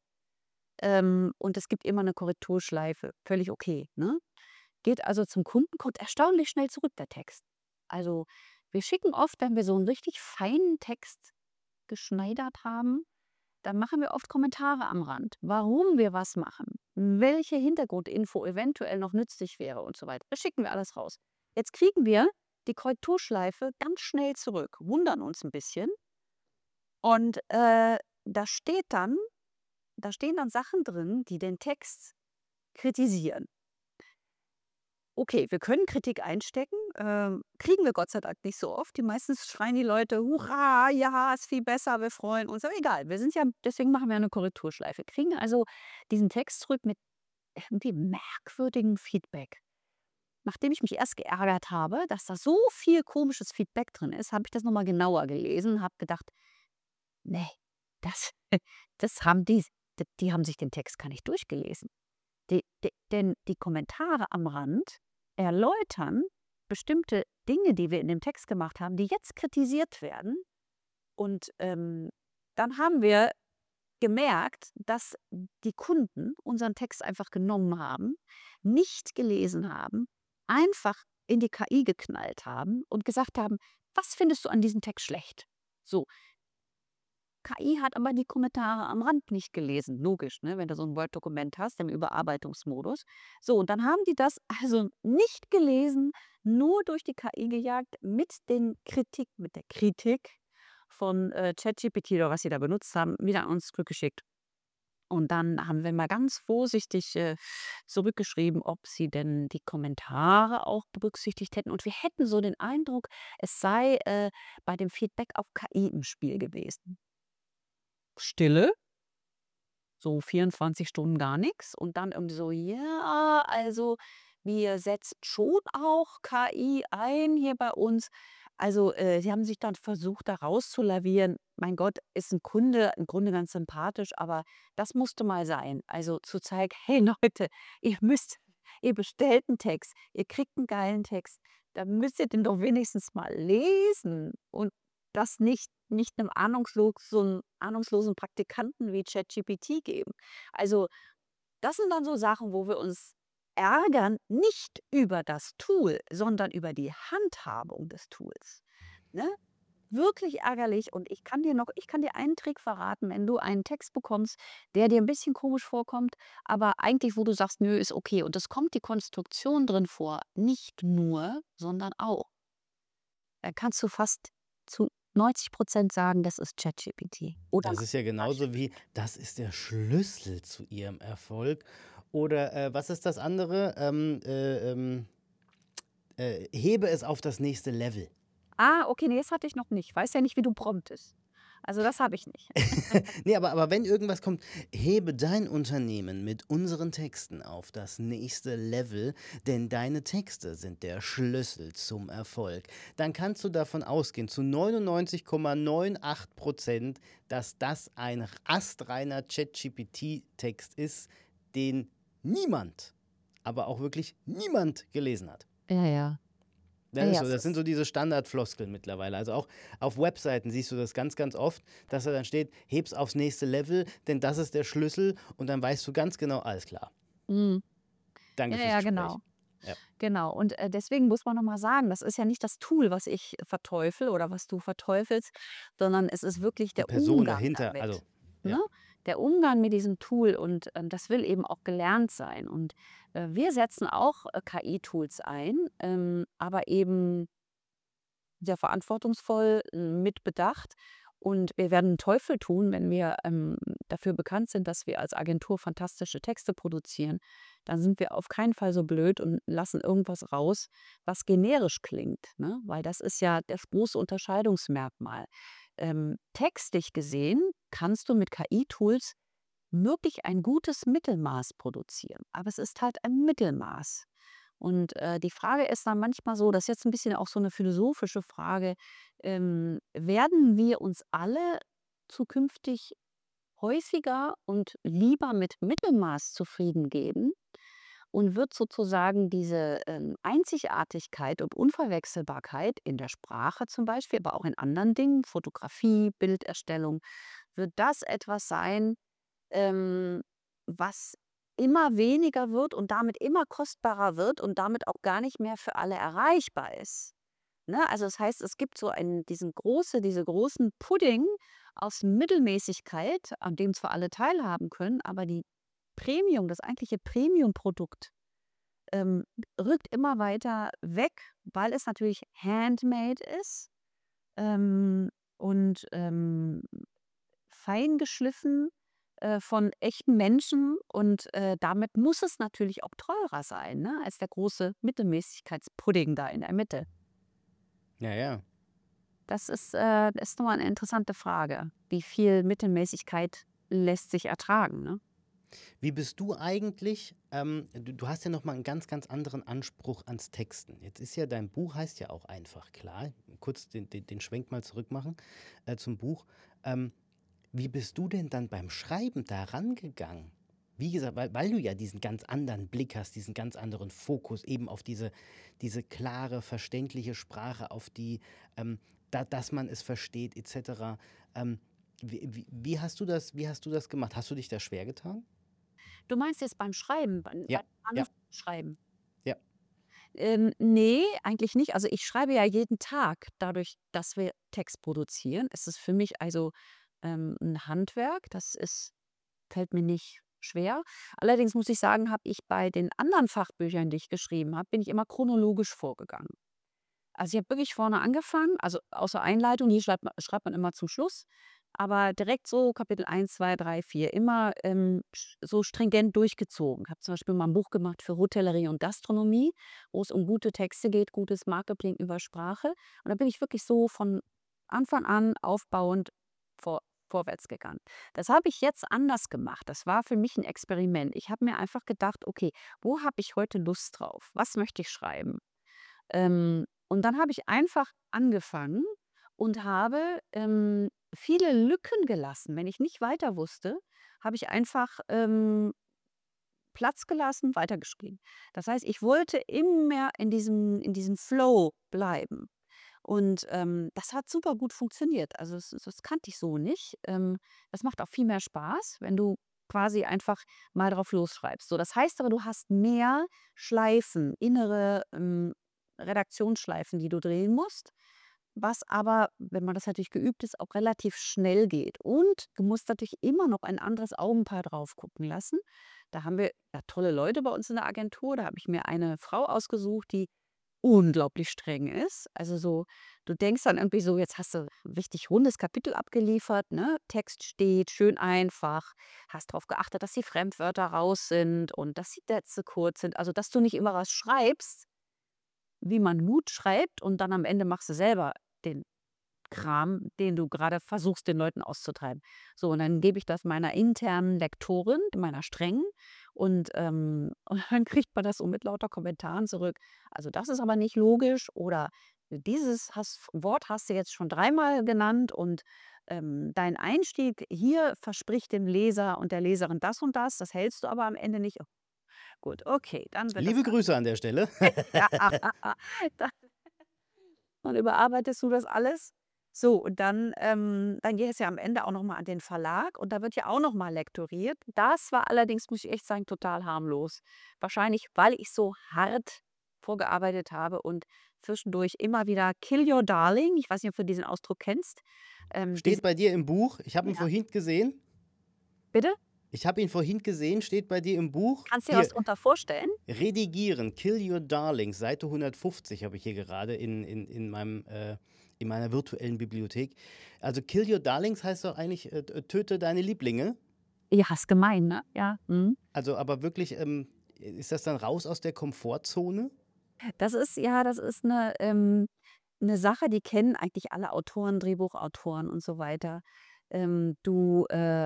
und es gibt immer eine Korrekturschleife, völlig okay, ne? Geht also zum Kunden, kommt erstaunlich schnell zurück, der Text. Also wir schicken oft, wenn wir so einen richtig feinen Text geschneidert haben, dann machen wir oft Kommentare am Rand, warum wir was machen, welche Hintergrundinfo eventuell noch nützlich wäre und so weiter. Das schicken wir alles raus. Jetzt kriegen wir die Korrekturschleife ganz schnell zurück, wundern uns ein bisschen und da stehen dann Sachen drin, die den Text kritisieren. Okay, wir können Kritik einstecken, kriegen wir Gott sei Dank nicht so oft. Die meistens schreien die Leute: „Hurra, ja, ist viel besser, wir freuen uns.“ Aber egal, wir sind ja, deswegen machen wir eine Korrekturschleife. Kriegen also diesen Text zurück mit irgendwie merkwürdigem Feedback. Nachdem ich mich erst geärgert habe, dass da so viel komisches Feedback drin ist, habe ich das noch mal genauer gelesen, habe gedacht: „Ne, das das haben die haben sich den Text gar nicht durchgelesen.“ Denn die Kommentare am Rand erläutern, bestimmte Dinge, die wir in dem Text gemacht haben, die jetzt kritisiert werden. Und dann haben wir gemerkt, dass die Kunden unseren Text einfach genommen haben, nicht gelesen haben, einfach in die KI geknallt haben und gesagt haben, was findest du an diesem Text schlecht? So, KI hat aber die Kommentare am Rand nicht gelesen. Logisch, ne? Wenn du so ein Word-Dokument hast im Überarbeitungsmodus. So, und dann haben die das also nicht gelesen, nur durch die KI gejagt mit mit der Kritik von ChatGPT oder was sie da benutzt haben, wieder an uns zurückgeschickt. Und dann haben wir mal ganz vorsichtig zurückgeschrieben, ob sie denn die Kommentare auch berücksichtigt hätten. Und wir hätten so den Eindruck, es sei bei dem Feedback auf KI im Spiel gewesen. Stille, so 24 Stunden gar nichts. Und dann irgendwie so, ja, also wir setzen schon auch KI ein hier bei uns. Also sie haben sich dann versucht, da rauszulavieren. Mein Gott, ist ein Kunde im Grunde ganz sympathisch, aber das musste mal sein. Also zu zeigen, hey Leute, ihr bestellt einen Text, ihr kriegt einen geilen Text, dann müsst ihr den doch wenigstens mal lesen und das nicht einem ahnungslosen Praktikanten wie ChatGPT geben. Also, das sind dann so Sachen, wo wir uns ärgern, nicht über das Tool, sondern über die Handhabung des Tools, ne? Wirklich ärgerlich und ich kann dir einen Trick verraten, wenn du einen Text bekommst, der dir ein bisschen komisch vorkommt, aber eigentlich, wo du sagst: „Nö, ist okay“ und es kommt die Konstruktion drin vor, nicht nur, sondern auch. Dann kannst du fast zu 90% sagen, das ist ChatGPT oder Das ist ja genauso wie: „Das ist der Schlüssel zu Ihrem Erfolg.“ Oder, was ist das andere? „Hebe es auf das nächste Level.“ Okay, ne, das hatte ich noch nicht. Weiß ja nicht, wie du promptest. Also, das habe ich nicht. Ne, aber wenn irgendwas kommt: „Hebe dein Unternehmen mit unseren Texten auf das nächste Level, denn deine Texte sind der Schlüssel zum Erfolg“, dann kannst du davon ausgehen, zu 99,98%, dass das ein astreiner ChatGPT-Text ist, den niemand, aber auch wirklich niemand gelesen hat. Ja, ja. Ja, Das ist ja, so. es Das sind ist so diese Standardfloskeln mittlerweile. Also, auch auf Webseiten siehst du das ganz, ganz oft, dass da dann steht: „Heb's aufs nächste Level, denn das ist der Schlüssel“, und dann weißt du ganz genau: „Alles klar. mhm. Danke Ja, fürs ja, Gespräch.“ genau. Ja, Genau. Und deswegen muss man noch mal sagen, das ist ja nicht das Tool, was ich verteufel oder was du verteufelst, sondern es ist wirklich die der Person Umgang dahinter, damit, also ja. ne? Der Umgang mit diesem Tool und das will eben auch gelernt sein. Und wir setzen auch KI-Tools ein, aber eben sehr verantwortungsvoll, mit Bedacht. Und wir werden 'n Teufel tun, wenn wir dafür bekannt sind, dass wir als Agentur fantastische Texte produzieren. Dann sind wir auf keinen Fall so blöd und lassen irgendwas raus, was generisch klingt, ne? Weil das ist ja das große Unterscheidungsmerkmal. Textlich gesehen kannst du mit KI-Tools wirklich ein gutes Mittelmaß produzieren, aber es ist halt ein Mittelmaß. Und die Frage ist dann manchmal so, das ist jetzt ein bisschen auch so eine philosophische Frage, werden wir uns alle zukünftig häufiger und lieber mit Mittelmaß zufrieden geben und wird sozusagen diese Einzigartigkeit und Unverwechselbarkeit in der Sprache zum Beispiel, aber auch in anderen Dingen, Fotografie, Bilderstellung, wird das etwas sein, ähm, was immer weniger wird und damit immer kostbarer wird und damit auch gar nicht mehr für alle erreichbar ist. Ne? Also das heißt, es gibt so diese großen Pudding aus Mittelmäßigkeit, an dem zwar alle teilhaben können, aber das eigentliche Premium-Produkt rückt immer weiter weg, weil es natürlich handmade ist ähm, und fein geschliffen von echten Menschen und damit muss es natürlich auch teurer sein, ne, als der große Mittelmäßigkeitspudding da in der Mitte. Ja, ja. Das ist noch mal 'ne interessante Frage. Wie viel Mittelmäßigkeit lässt sich ertragen, ne? Wie bist du eigentlich du hast ja noch mal 'n ganz, ganz anderen Anspruch ans Texten. Jetzt ist ja dein Buch heißt ja auch einfach klar. Kurz den Schwenk mal zurück machen, zum Buch. Wie bist du denn dann beim Schreiben da rangegangen? wie gesagt, weil du ja diesen ganz anderen Blick hast, diesen ganz anderen Fokus eben auf diese klare, verständliche Sprache, auf die, dass man es versteht, etc. Ähm, wie hast du das gemacht? Hast du dich da schwer getan? Du meinst jetzt beim Schreiben, Ja, beim ja, Schreiben? ja. Ne, eigentlich nicht. Also, ich schreibe ja jeden Tag. Dadurch, dass wir Text produzieren, ist es für mich also, 'n Handwerk. Fällt mir nicht schwer. Allerdings muss ich sagen, habe ich bei den anderen Fachbüchern, die ich geschrieben habe, bin ich immer chronologisch vorgegangen. Also, ich habe wirklich vorne angefangen, also, außer Einleitung, die schreibt man immer zum Schluss, aber direkt so Kapitel 1, 2, 3, 4 immer, so stringent durchgezogen. Habe zum Beispiel mal ein Buch gemacht für Hotellerie und Gastronomie, wo es um gute Texte geht, gutes Marketing über Sprache. Und da bin ich wirklich so von Anfang an aufbauend vor vorwärts gegangen. Das habe ich jetzt anders gemacht. Das war für mich ein Experiment. Ich habe mir einfach gedacht: „Okay, wo habe ich heute Lust drauf? Was möchte ich schreiben?“ und dann habe ich einfach angefangen und habe, viele Lücken gelassen. Wenn ich nicht weiter wusste, habe ich einfach, Platz gelassen, weitergeschrieben. Das heißt, ich wollte immer in diesem Flow bleiben. Und, das hat super gut funktioniert. Also, das kannte ich so nicht. Das macht auch viel mehr Spaß, wenn du quasi einfach mal drauf losschreibst. So, das heißt aber, du hast mehr Schleifen, innere, Redaktionsschleifen, die du drehen musst, was aber, wenn man das natürlich geübt ist, auch relativ schnell geht. Und du musst natürlich immer noch ein anderes Augenpaar drauf gucken lassen. Da haben wir ja tolle Leute bei uns in der Agentur. Da habe ich mir eine Frau ausgesucht, die unglaublich streng ist. Also so, du denkst dann irgendwie so, jetzt hast du 'n richtig rundes Kapitel abgeliefert, ne? Text steht, schön einfach, hast darauf geachtet, dass die Fremdwörter raus sind und dass die Sätze kurz sind. Also, dass du nicht immer was schreibst, wie man Mut schreibt und dann am Ende machst du selber den Kram, den du gerade versuchst, den Leuten auszutreiben. So, und dann gebe ich das meiner internen Lektorin, meiner strengen, und, und dann kriegt man das so mit lauter Kommentaren zurück. Also, das ist aber nicht logisch oder dieses Wort hast du jetzt schon dreimal genannt und, dein Einstieg hier verspricht dem Leser und der Leserin das und das, das hältst du aber am Ende nicht. Oh, gut, okay, dann wird das Liebe Ganze Grüße an der Stelle. ja, dann dann überarbeitest du das alles. So, und dann geht es ja am Ende auch noch mal an den Verlag und da wird ja auch noch mal lektoriert. Das war allerdings, muss ich echt sagen, total harmlos. Wahrscheinlich, weil ich so hart vorgearbeitet habe und zwischendurch immer wieder „Kill your darling“, ich weiß nicht, ob du diesen Ausdruck kennst. Diese Steht bei dir im Buch. Ich habe ihn ja, vorhin gesehen. bitte? Ich habe ihn vorhin gesehen, steht bei dir im Buch. Kannst du dir was Hier, drunter vorstellen? redigieren, Kill Your Darlings, Seite 150 habe ich hier gerade in meiner virtuellen Bibliothek. Also Kill Your Darlings heißt doch eigentlich, töte deine Lieblinge. Ja, ist gemein, ne? Ja, mhm. Also aber wirklich, ist das dann raus aus der Komfortzone? Das ist eine 'ne Sache, die kennen eigentlich alle Autoren, Drehbuchautoren und so weiter. Du,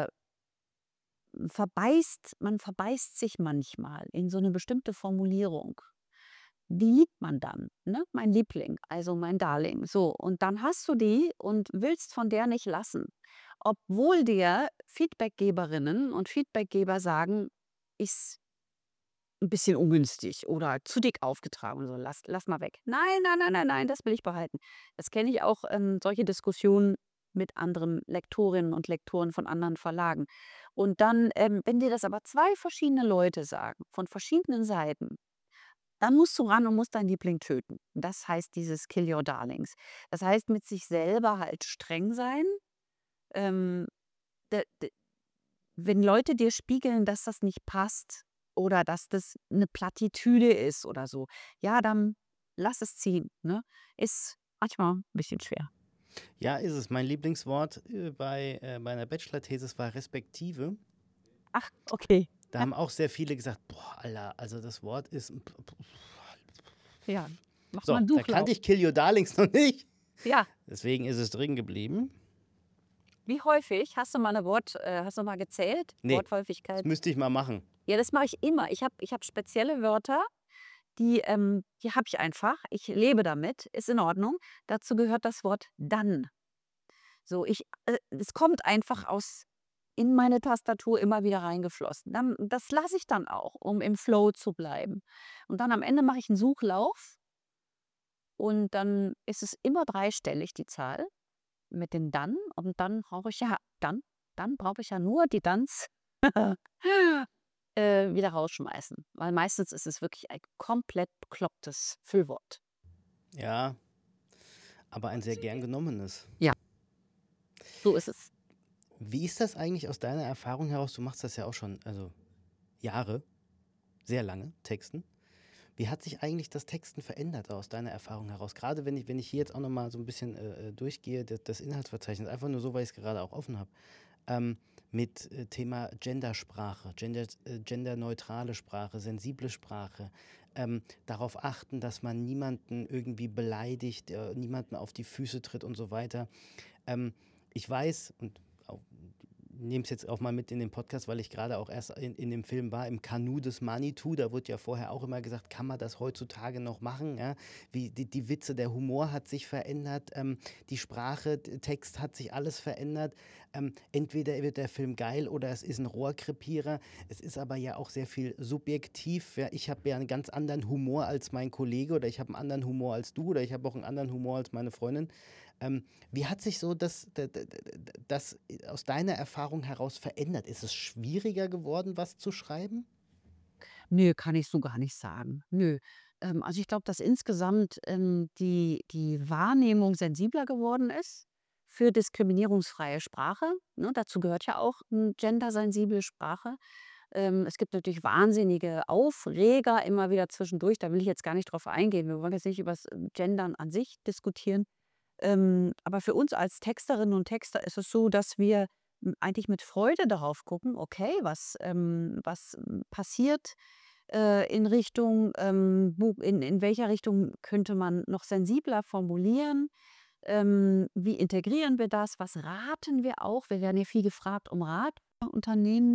man verbeißt sich manchmal in so eine bestimmte Formulierung. Die liebt man dann, ne? Mein Liebling, also mein Darling. So, und dann hast du die und willst von der nicht lassen. Obwohl dir Feedbackgeberinnen und Feedbackgeber sagen: „Ist 'n bisschen ungünstig oder zu dick aufgetragen und so, lass mal weg.“ Nein, nein, nein, nein, nein, das will ich behalten. Das kenne ich auch, solche Diskussionen mit anderen Lektorinnen und Lektoren von anderen Verlagen. Und dann, wenn dir das aber 2 verschiedene Leute sagen, von verschiedenen Seiten, dann musst du ran und musst deinen Liebling töten. Das heißt dieses „Kill your darlings“. Das heißt, mit sich selber halt streng sein. Ähm, d d wenn Leute dir spiegeln, dass das nicht passt oder dass das eine Plattitüde ist oder so, ja, dann lass es ziehen, ne? Ist manchmal 'n bisschen schwer. Ja, ist es. Mein Lieblingswort, bei meiner Bachelorthesis war respektive. Ach, okay. Da haben auch sehr viele gesagt: „Boah, Alter, also das Wort ist“ Ja, mach mal So, 'n da kannte Suchlauf. ich „Kill Your Darlings“ noch nicht. Ja, Deswegen ist es drin geblieben. wie häufig hast du mal gezählt? Ne, das Worthäufigkeit? müsste ich mal machen. Ja, das mache ich immer. Ich habe spezielle Wörter, die habe ich einfach. Ich lebe damit, ist in Ordnung. Dazu gehört das Wort „dann“. So, es kommt einfach aus in meine Tastatur immer wieder reingeflossen. Das lasse ich dann auch, um im Flow zu bleiben. Und dann am Ende mache ich einen Suchlauf und dann ist es immer dreistellig, die Zahl mit den dann. Und dann brauche ich ja nur die Danns wieder rausschmeißen. Weil meistens ist es wirklich ein komplett beklopptes Füllwort. Ja, aber ein sehr gern genommenes. Ja, so ist es. Wie ist das eigentlich aus deiner Erfahrung heraus? Du machst das ja auch schon, also Jahre, sehr lange, Texten. Wie hat sich eigentlich das Texten verändert aus deiner Erfahrung heraus? Gerade wenn ich hier jetzt auch nochmal so ein bisschen durchgehe, das Inhaltsverzeichnis, einfach nur so, weil ich es gerade auch offen habe, mit Thema Gendersprache, genderneutrale Sprache, sensible Sprache, darauf achten, dass man niemanden irgendwie beleidigt, niemanden auf die Füße tritt und so weiter. Ähm, Ich weiß, und nehme es jetzt auch mal mit in den Podcast, weil ich gerade auch erst in dem Film war, im Kanu des Manitou. Da wurde ja vorher auch immer gesagt, kann man das heutzutage noch machen? Ja? Wie die Witze, der Humor hat sich verändert, die Sprache, Text hat sich alles verändert. Entweder wird der Film geil oder es ist ein Rohrkrepierer. Es ist aber ja auch sehr viel subjektiv. Ja? Ich habe ja einen ganz anderen Humor als mein Kollege oder ich habe einen anderen Humor als du oder ich habe auch einen anderen Humor als meine Freundin. Wie hat sich so das aus deiner Erfahrung heraus verändert? Ist es schwieriger geworden, was zu schreiben? Nö, kann ich so gar nicht sagen. Nö. Also ich glaube, dass insgesamt die Wahrnehmung sensibler geworden ist für diskriminierungsfreie Sprache. Ne? Dazu gehört ja auch gendersensible Sprache. Es gibt natürlich wahnsinnige Aufreger immer wieder zwischendurch. Da will ich jetzt gar nicht drauf eingehen. Wir wollen jetzt nicht über das Gendern an sich diskutieren. Aber für uns als Texterinnen und Texter ist es so, dass wir eigentlich mit Freude darauf gucken, okay, was passiert in Richtung, in welcher Richtung könnte man noch sensibler formulieren? Wie integrieren wir das? Was raten wir auch? Wir werden ja viel gefragt um Rat bei Unternehmen.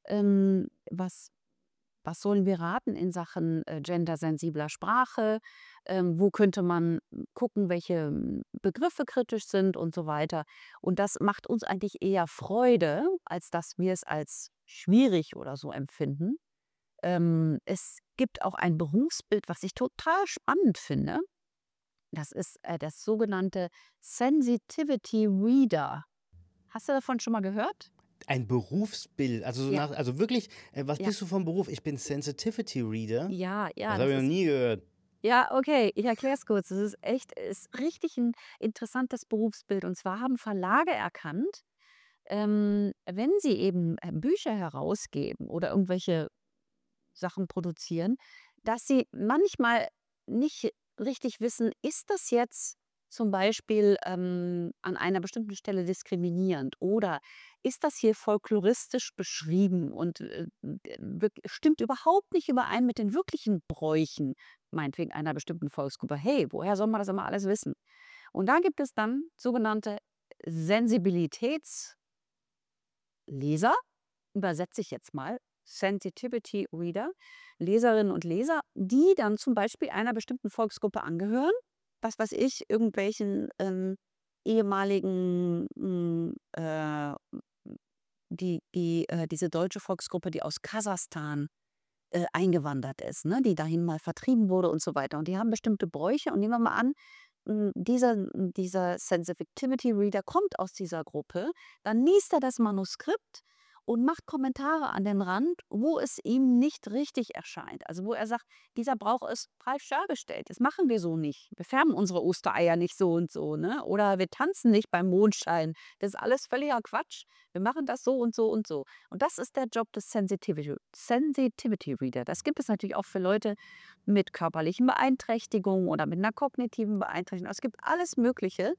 Was sollen wir raten in Sachen gendersensibler Sprache? Wo könnte man gucken, welche Begriffe kritisch sind und so weiter? Und das macht uns eigentlich eher Freude, als dass wir es als schwierig oder so empfinden. Es gibt auch ein Berufsbild, was ich total spannend finde. Das ist das sogenannte Sensitivity Reader. Hast du davon schon mal gehört? Ein Berufsbild, also so Ja. also wirklich, was Ja, bist du vom Beruf? Ich bin Sensitivity Reader. ja, Das ja, habe das ich noch ist. nie gehört. Ja, okay, ich erkläre es kurz. Das ist richtig ein interessantes Berufsbild. Und zwar haben Verlage erkannt, wenn sie eben Bücher herausgeben oder irgendwelche Sachen produzieren, dass sie manchmal nicht richtig wissen, ist das jetzt zum Beispiel an einer bestimmten Stelle diskriminierend oder ist das hier folkloristisch beschrieben und stimmt überhaupt nicht überein mit den wirklichen Bräuchen, meinetwegen einer bestimmten Volksgruppe. Hey, woher soll man das immer alles wissen? Und da gibt es dann sogenannte Sensibilitätsleser, übersetze ich jetzt mal, Sensitivity Reader, Leserinnen und Leser, die dann zum Beispiel einer bestimmten Volksgruppe angehören, was weiß ich, irgendwelchen ehemaligen, diese deutsche Volksgruppe, die aus Kasachstan eingewandert ist, ne, die dahin mal vertrieben wurde und so weiter. Und die haben bestimmte Bräuche. Und nehmen wir mal an, dieser Sensitivity Reader kommt aus dieser Gruppe, dann liest er das Manuskript und macht Kommentare an den Rand, wo es ihm nicht richtig erscheint. Also wo er sagt, dieser Brauch ist falsch dargestellt. Das machen wir so nicht. Wir färben unsere Ostereier nicht so und so, ne? Oder wir tanzen nicht beim Mondschein. Das ist alles völliger Quatsch. Wir machen das so und so und so. Und das ist der Job des Sensitivity Reader. Das gibt es natürlich auch für Leute mit körperlichen Beeinträchtigungen oder mit einer kognitiven Beeinträchtigung. Es gibt alles Mögliche.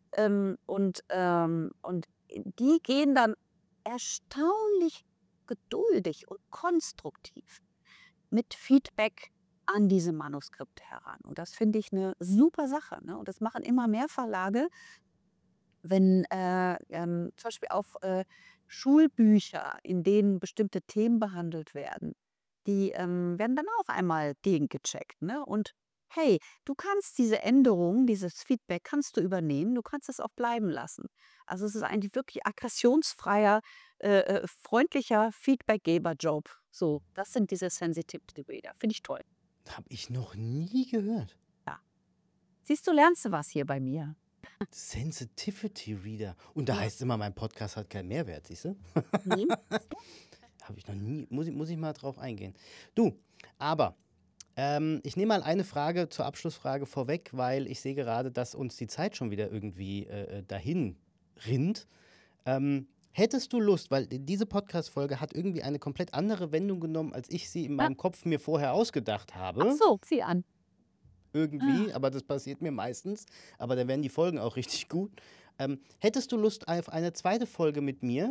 Und die gehen dann erstaunlich geduldig und konstruktiv mit Feedback an diese Manuskripte heran. Und das finde ich eine super Sache. Ne? Und das machen immer mehr Verlage, wenn zum Beispiel auf Schulbücher, in denen bestimmte Themen behandelt werden, die werden dann auch einmal gegengecheckt. Ne? Und hey, du kannst diese Änderung, dieses Feedback kannst du übernehmen, du kannst es auch bleiben lassen. Also es ist eigentlich wirklich aggressionsfreier, freundlicher Feedbackgeber-Job. So, das sind diese Sensitivity Reader. Finde ich toll. Habe ich noch nie gehört. Ja. Siehst du, lernst du was hier bei mir. Sensitivity Reader. Und da Ja. heißt immer, mein Podcast hat keinen Mehrwert, siehst du? Nee? Habe ich noch nie, muss ich mal drauf eingehen. Du, aber ich nehme mal eine Frage zur Abschlussfrage vorweg, weil ich sehe gerade, dass uns die Zeit schon wieder irgendwie dahin rinnt. Hättest du Lust, weil diese Podcast-Folge hat irgendwie eine komplett andere Wendung genommen, als ich sie in Ja. meinem Kopf mir vorher ausgedacht Ach habe. so, sieh an. Irgendwie, aber das passiert mir meistens. Aber dann werden die Folgen auch richtig gut. Hättest du Lust auf eine zweite Folge mit mir,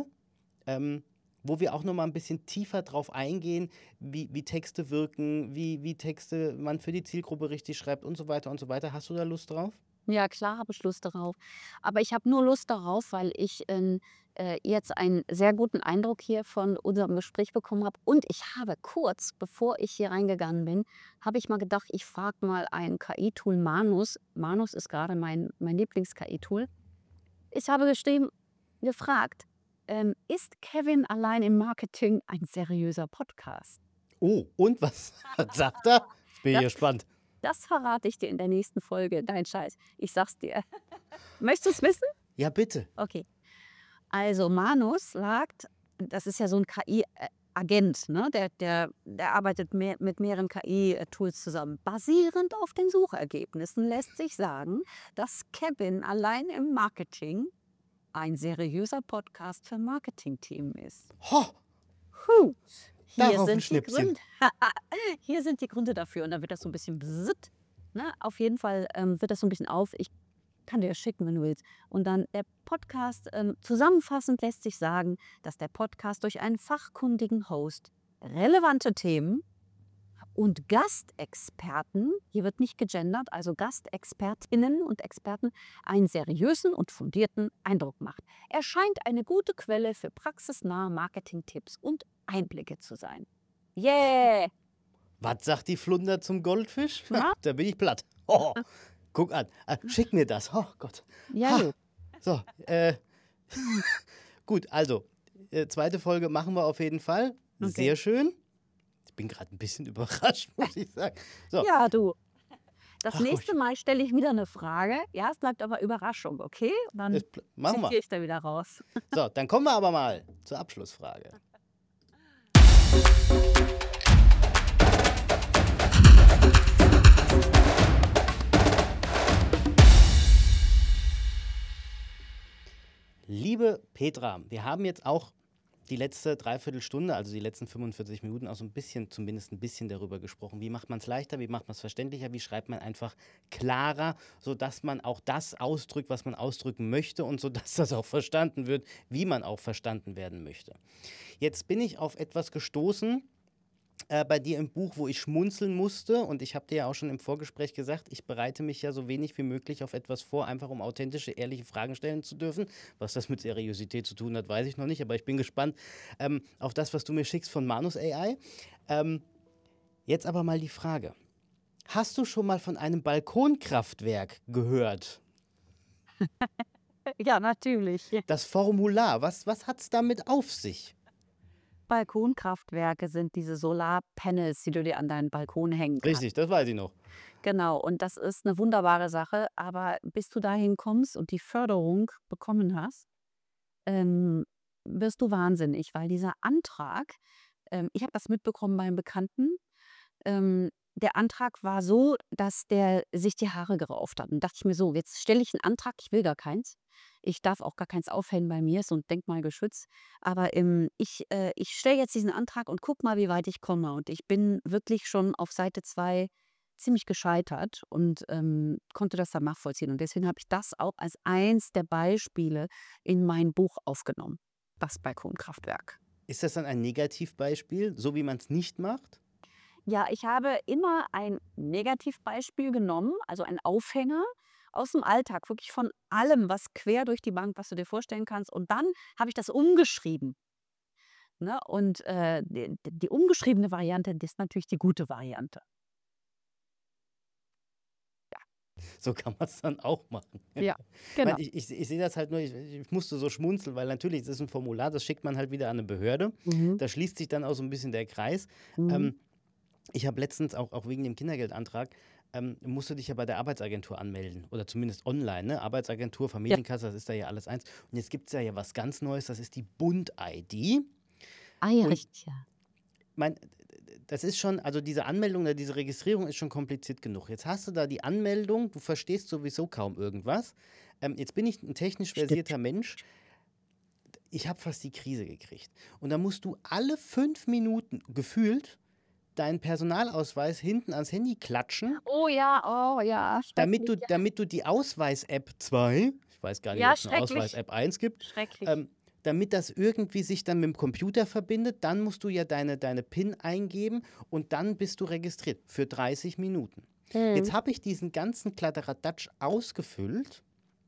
wo wir auch noch mal ein bisschen tiefer drauf eingehen, wie Texte wirken, wie Texte man für die Zielgruppe richtig schreibt und so weiter und so weiter. Hast du da Lust drauf? Ja, klar habe ich Lust darauf. Aber ich habe nur Lust darauf, weil ich jetzt einen sehr guten Eindruck hier von unserem Gespräch bekommen habe. Und ich habe kurz, bevor ich hier reingegangen bin, habe ich mal gedacht, ich frage mal ein KI-Tool Manus. Manus ist gerade mein Lieblings-KI-Tool. Ich habe gefragt, ist Kevin allein im Marketing ein seriöser Podcast? Oh, und was sagt er? Jetzt bin ich Das, gespannt. das verrate ich dir in der nächsten Folge. Dein Scheiß. Ich sag's dir. Möchtest du es wissen? Ja, bitte. Okay. Also Manus sagt, das ist ja so ein KI-Agent, ne? Der arbeitet mit mehreren KI-Tools zusammen. Basierend auf den Suchergebnissen lässt sich sagen, dass Kevin allein im Marketing ein seriöser Podcast für Marketing-Team ist. Ho, Puh. Hier darauf ein sind die Schnäpschen. Gründe. Hier sind die Gründe dafür. Und dann wird das so ein bisschen bzzzt, ne? Auf jeden Fall wird das so ein bisschen auf. Ich kann dir das schicken, wenn du willst. Und dann der Podcast, zusammenfassend lässt sich sagen, dass der Podcast durch einen fachkundigen Host relevante Themen und Gastexperten, hier wird nicht gegendert, also Gastexpertinnen und Experten, einen seriösen und fundierten Eindruck macht. Er scheint eine gute Quelle für praxisnahe Marketingtipps und Einblicke zu sein. Yeah! Was sagt die Flunder zum Goldfisch? Na? Da bin ich platt. Oh, guck an. Schick mir das. Oh Gott. Ja, du. So, gut, also, zweite Folge machen wir auf jeden Fall. Okay. Sehr schön. Ich bin gerade ein bisschen überrascht, muss ich sagen. So, Ja, du. Das Ach, nächste ruhig. Mal stelle ich wieder eine Frage. Ja, es bleibt aber Überraschung, okay? Und dann machen zitiere wir. ich da wieder raus. So, dann kommen wir aber mal zur Abschlussfrage. Liebe Petra, wir haben jetzt auch die letzte Dreiviertelstunde, also die letzten 45 Minuten, auch so ein bisschen, zumindest ein bisschen darüber gesprochen. Wie macht man es leichter, wie macht man es verständlicher, wie schreibt man einfach klarer, sodass man auch das ausdrückt, was man ausdrücken möchte und sodass das auch verstanden wird, wie man auch verstanden werden möchte. Jetzt bin ich auf etwas gestoßen bei dir im Buch, wo ich schmunzeln musste, und ich habe dir ja auch schon im Vorgespräch gesagt, ich bereite mich ja so wenig wie möglich auf etwas vor, einfach um authentische, ehrliche Fragen stellen zu dürfen. Was das mit Seriosität zu tun hat, weiß ich noch nicht, aber ich bin gespannt auf das, was du mir schickst von Manus AI. Jetzt aber mal die Frage. Hast du schon mal von einem Balkonkraftwerk gehört? Ja, natürlich. Das Formular, was hat es damit auf sich? Balkonkraftwerke sind diese Solarpanels, die du dir an deinen Balkon hängen kannst. Richtig, das weiß ich noch. Genau, und das ist eine wunderbare Sache, aber bis du dahin kommst und die Förderung bekommen hast, wirst du wahnsinnig, weil dieser Antrag, ich habe das mitbekommen beim Bekannten, der Antrag war so, dass der sich die Haare gerauft hat. Und dachte ich mir so, jetzt stelle ich einen Antrag, ich will gar keins. Ich darf auch gar keins aufhängen bei mir, ist so ein Denkmalgeschütz. Aber ich stelle jetzt diesen Antrag und guck mal, wie weit ich komme. Und ich bin wirklich schon auf Seite 2 ziemlich gescheitert und konnte das dann nachvollziehen. Und deswegen habe ich das auch als eins der Beispiele in mein Buch aufgenommen. Das Balkonkraftwerk. Ist das dann ein Negativbeispiel, so wie man es nicht macht? Ja, ich habe immer ein Negativbeispiel genommen, also einen Aufhänger aus dem Alltag, wirklich von allem, was quer durch die Bank, was du dir vorstellen kannst. Und dann habe ich das umgeschrieben. Ne? Und die umgeschriebene Variante, das ist natürlich die gute Variante. So kann man es dann auch machen. Ja, Ich genau. meine, ich sehe das halt nur, ich musste so schmunzeln, weil natürlich, das ist ein Formular, das schickt man halt wieder an eine Behörde. Mhm. Da schließt sich dann auch so ein bisschen der Kreis. Mhm. Ich habe letztens auch wegen dem Kindergeldantrag, musst du dich ja bei der Arbeitsagentur anmelden oder zumindest online, ne? Arbeitsagentur, Familienkasse, das ist da ja alles eins. Und jetzt gibt es ja was ganz Neues, das ist die Bund-ID. Ah ja, Und richtig, ja. mein, das ist schon, also diese Anmeldung oder diese Registrierung ist schon kompliziert genug. Jetzt hast du da die Anmeldung, du verstehst sowieso kaum irgendwas. Jetzt bin ich ein technisch Stimmt. versierter Mensch. Ich habe fast die Krise gekriegt. Und da musst du alle 5 Minuten gefühlt deinen Personalausweis hinten ans Handy klatschen, Oh ja, damit schrecklich. du die Ausweis-App 2, ich weiß gar nicht, Ja, ob es eine schrecklich. Ausweis-App 1 gibt, Schrecklich. damit das irgendwie sich dann mit dem Computer verbindet, dann musst du ja deine PIN eingeben und dann bist du registriert für 30 Minuten. Jetzt habe ich diesen ganzen Kladderadatsch ausgefüllt,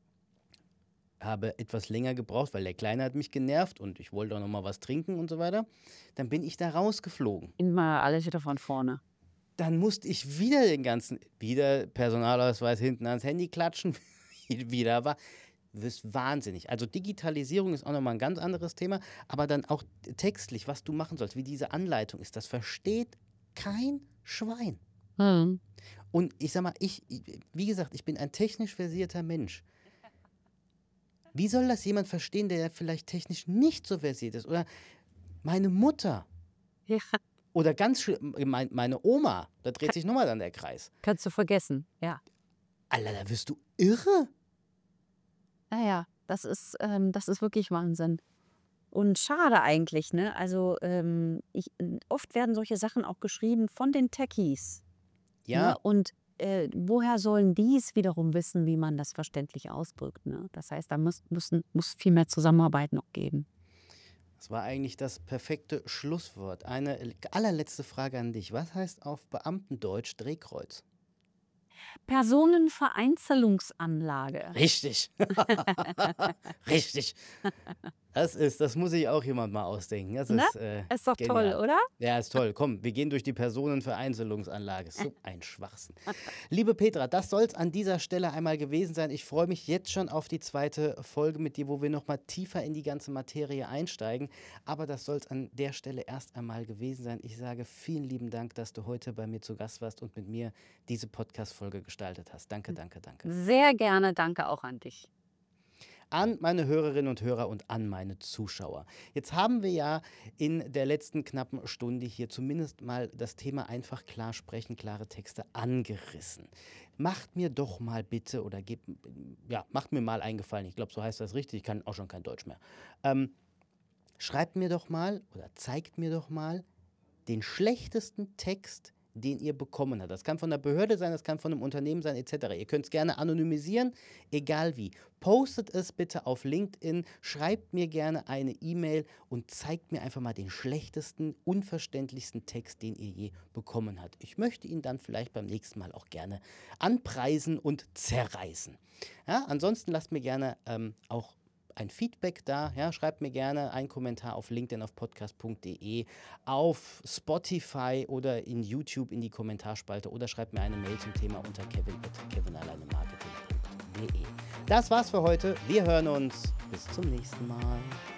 habe etwas länger gebraucht, weil der Kleine hat mich genervt und ich wollte auch noch mal was trinken und so weiter. Dann bin ich da rausgeflogen. Immer alles wieder von vorne. Dann musste ich wieder Personalausweis hinten ans Handy klatschen, wieder war. Du wirst wahnsinnig. Also Digitalisierung ist auch nochmal ein ganz anderes Thema, aber dann auch textlich, was du machen sollst, wie diese Anleitung ist, das versteht kein Schwein. Hm. Und ich sag mal, wie gesagt, ich bin ein technisch versierter Mensch. Wie soll das jemand verstehen, der vielleicht technisch nicht so versiert ist? Oder meine Mutter Ja, oder ganz schlimm, meine Oma, da dreht sich nochmal dann der Kreis. kannst du vergessen. Ja. Alter, da wirst du irre. Naja, das ist wirklich Wahnsinn. Und schade eigentlich, ne? Also oft werden solche Sachen auch geschrieben von den Techies. Ne? Ja, Und woher sollen die es wiederum wissen, wie man das verständlich ausdrückt? Ne? Das heißt, da muss viel mehr Zusammenarbeit noch geben. das war eigentlich das perfekte Schlusswort. Eine allerletzte Frage an dich. Was heißt auf Beamtendeutsch Drehkreuz? Personenvereinzelungsanlage. Richtig. Richtig. Das muss sich auch jemand mal ausdenken. Das Ne? ist Ist doch genial. toll, oder? Ja, ist toll. Komm, wir gehen durch die Personenvereinzelungsanlage. So ein Schwachsinn. Liebe Petra, das soll es an dieser Stelle einmal gewesen sein. Ich freue mich jetzt schon auf die zweite Folge mit dir, wo wir nochmal tiefer in die ganze Materie einsteigen. Aber das soll es an der Stelle erst einmal gewesen sein. Ich sage vielen lieben Dank, dass du heute bei mir zu Gast warst und mit mir diese Podcast-Folge gestaltet hast. Danke, danke, danke. Sehr gerne, danke auch an dich. An meine Hörerinnen und Hörer und an meine Zuschauer. Jetzt haben wir ja in der letzten knappen Stunde hier zumindest mal das Thema einfach klar sprechen, klare Texte angerissen. Macht mir doch mal bitte oder macht mir mal einen Gefallen. Ich glaube, so heißt das richtig. Ich kann auch schon kein Deutsch mehr. Schreibt mir doch mal oder zeigt mir doch mal den schlechtesten Text, den ihr bekommen habt. Das kann von der Behörde sein, das kann von einem Unternehmen sein, etc. Ihr könnt es gerne anonymisieren, egal wie. Postet es bitte auf LinkedIn, schreibt mir gerne eine E-Mail und zeigt mir einfach mal den schlechtesten, unverständlichsten Text, den ihr je bekommen habt. Ich möchte ihn dann vielleicht beim nächsten Mal auch gerne anpreisen und zerreißen. Ja, ansonsten lasst mir gerne auch ein Feedback da, ja, schreibt mir gerne einen Kommentar auf LinkedIn, auf podcast.de, auf Spotify oder in YouTube in die Kommentarspalte oder schreibt mir eine Mail zum Thema unter kevin@kevinalleinemarketing.de. Das war's für heute. Wir hören uns. Bis zum nächsten Mal.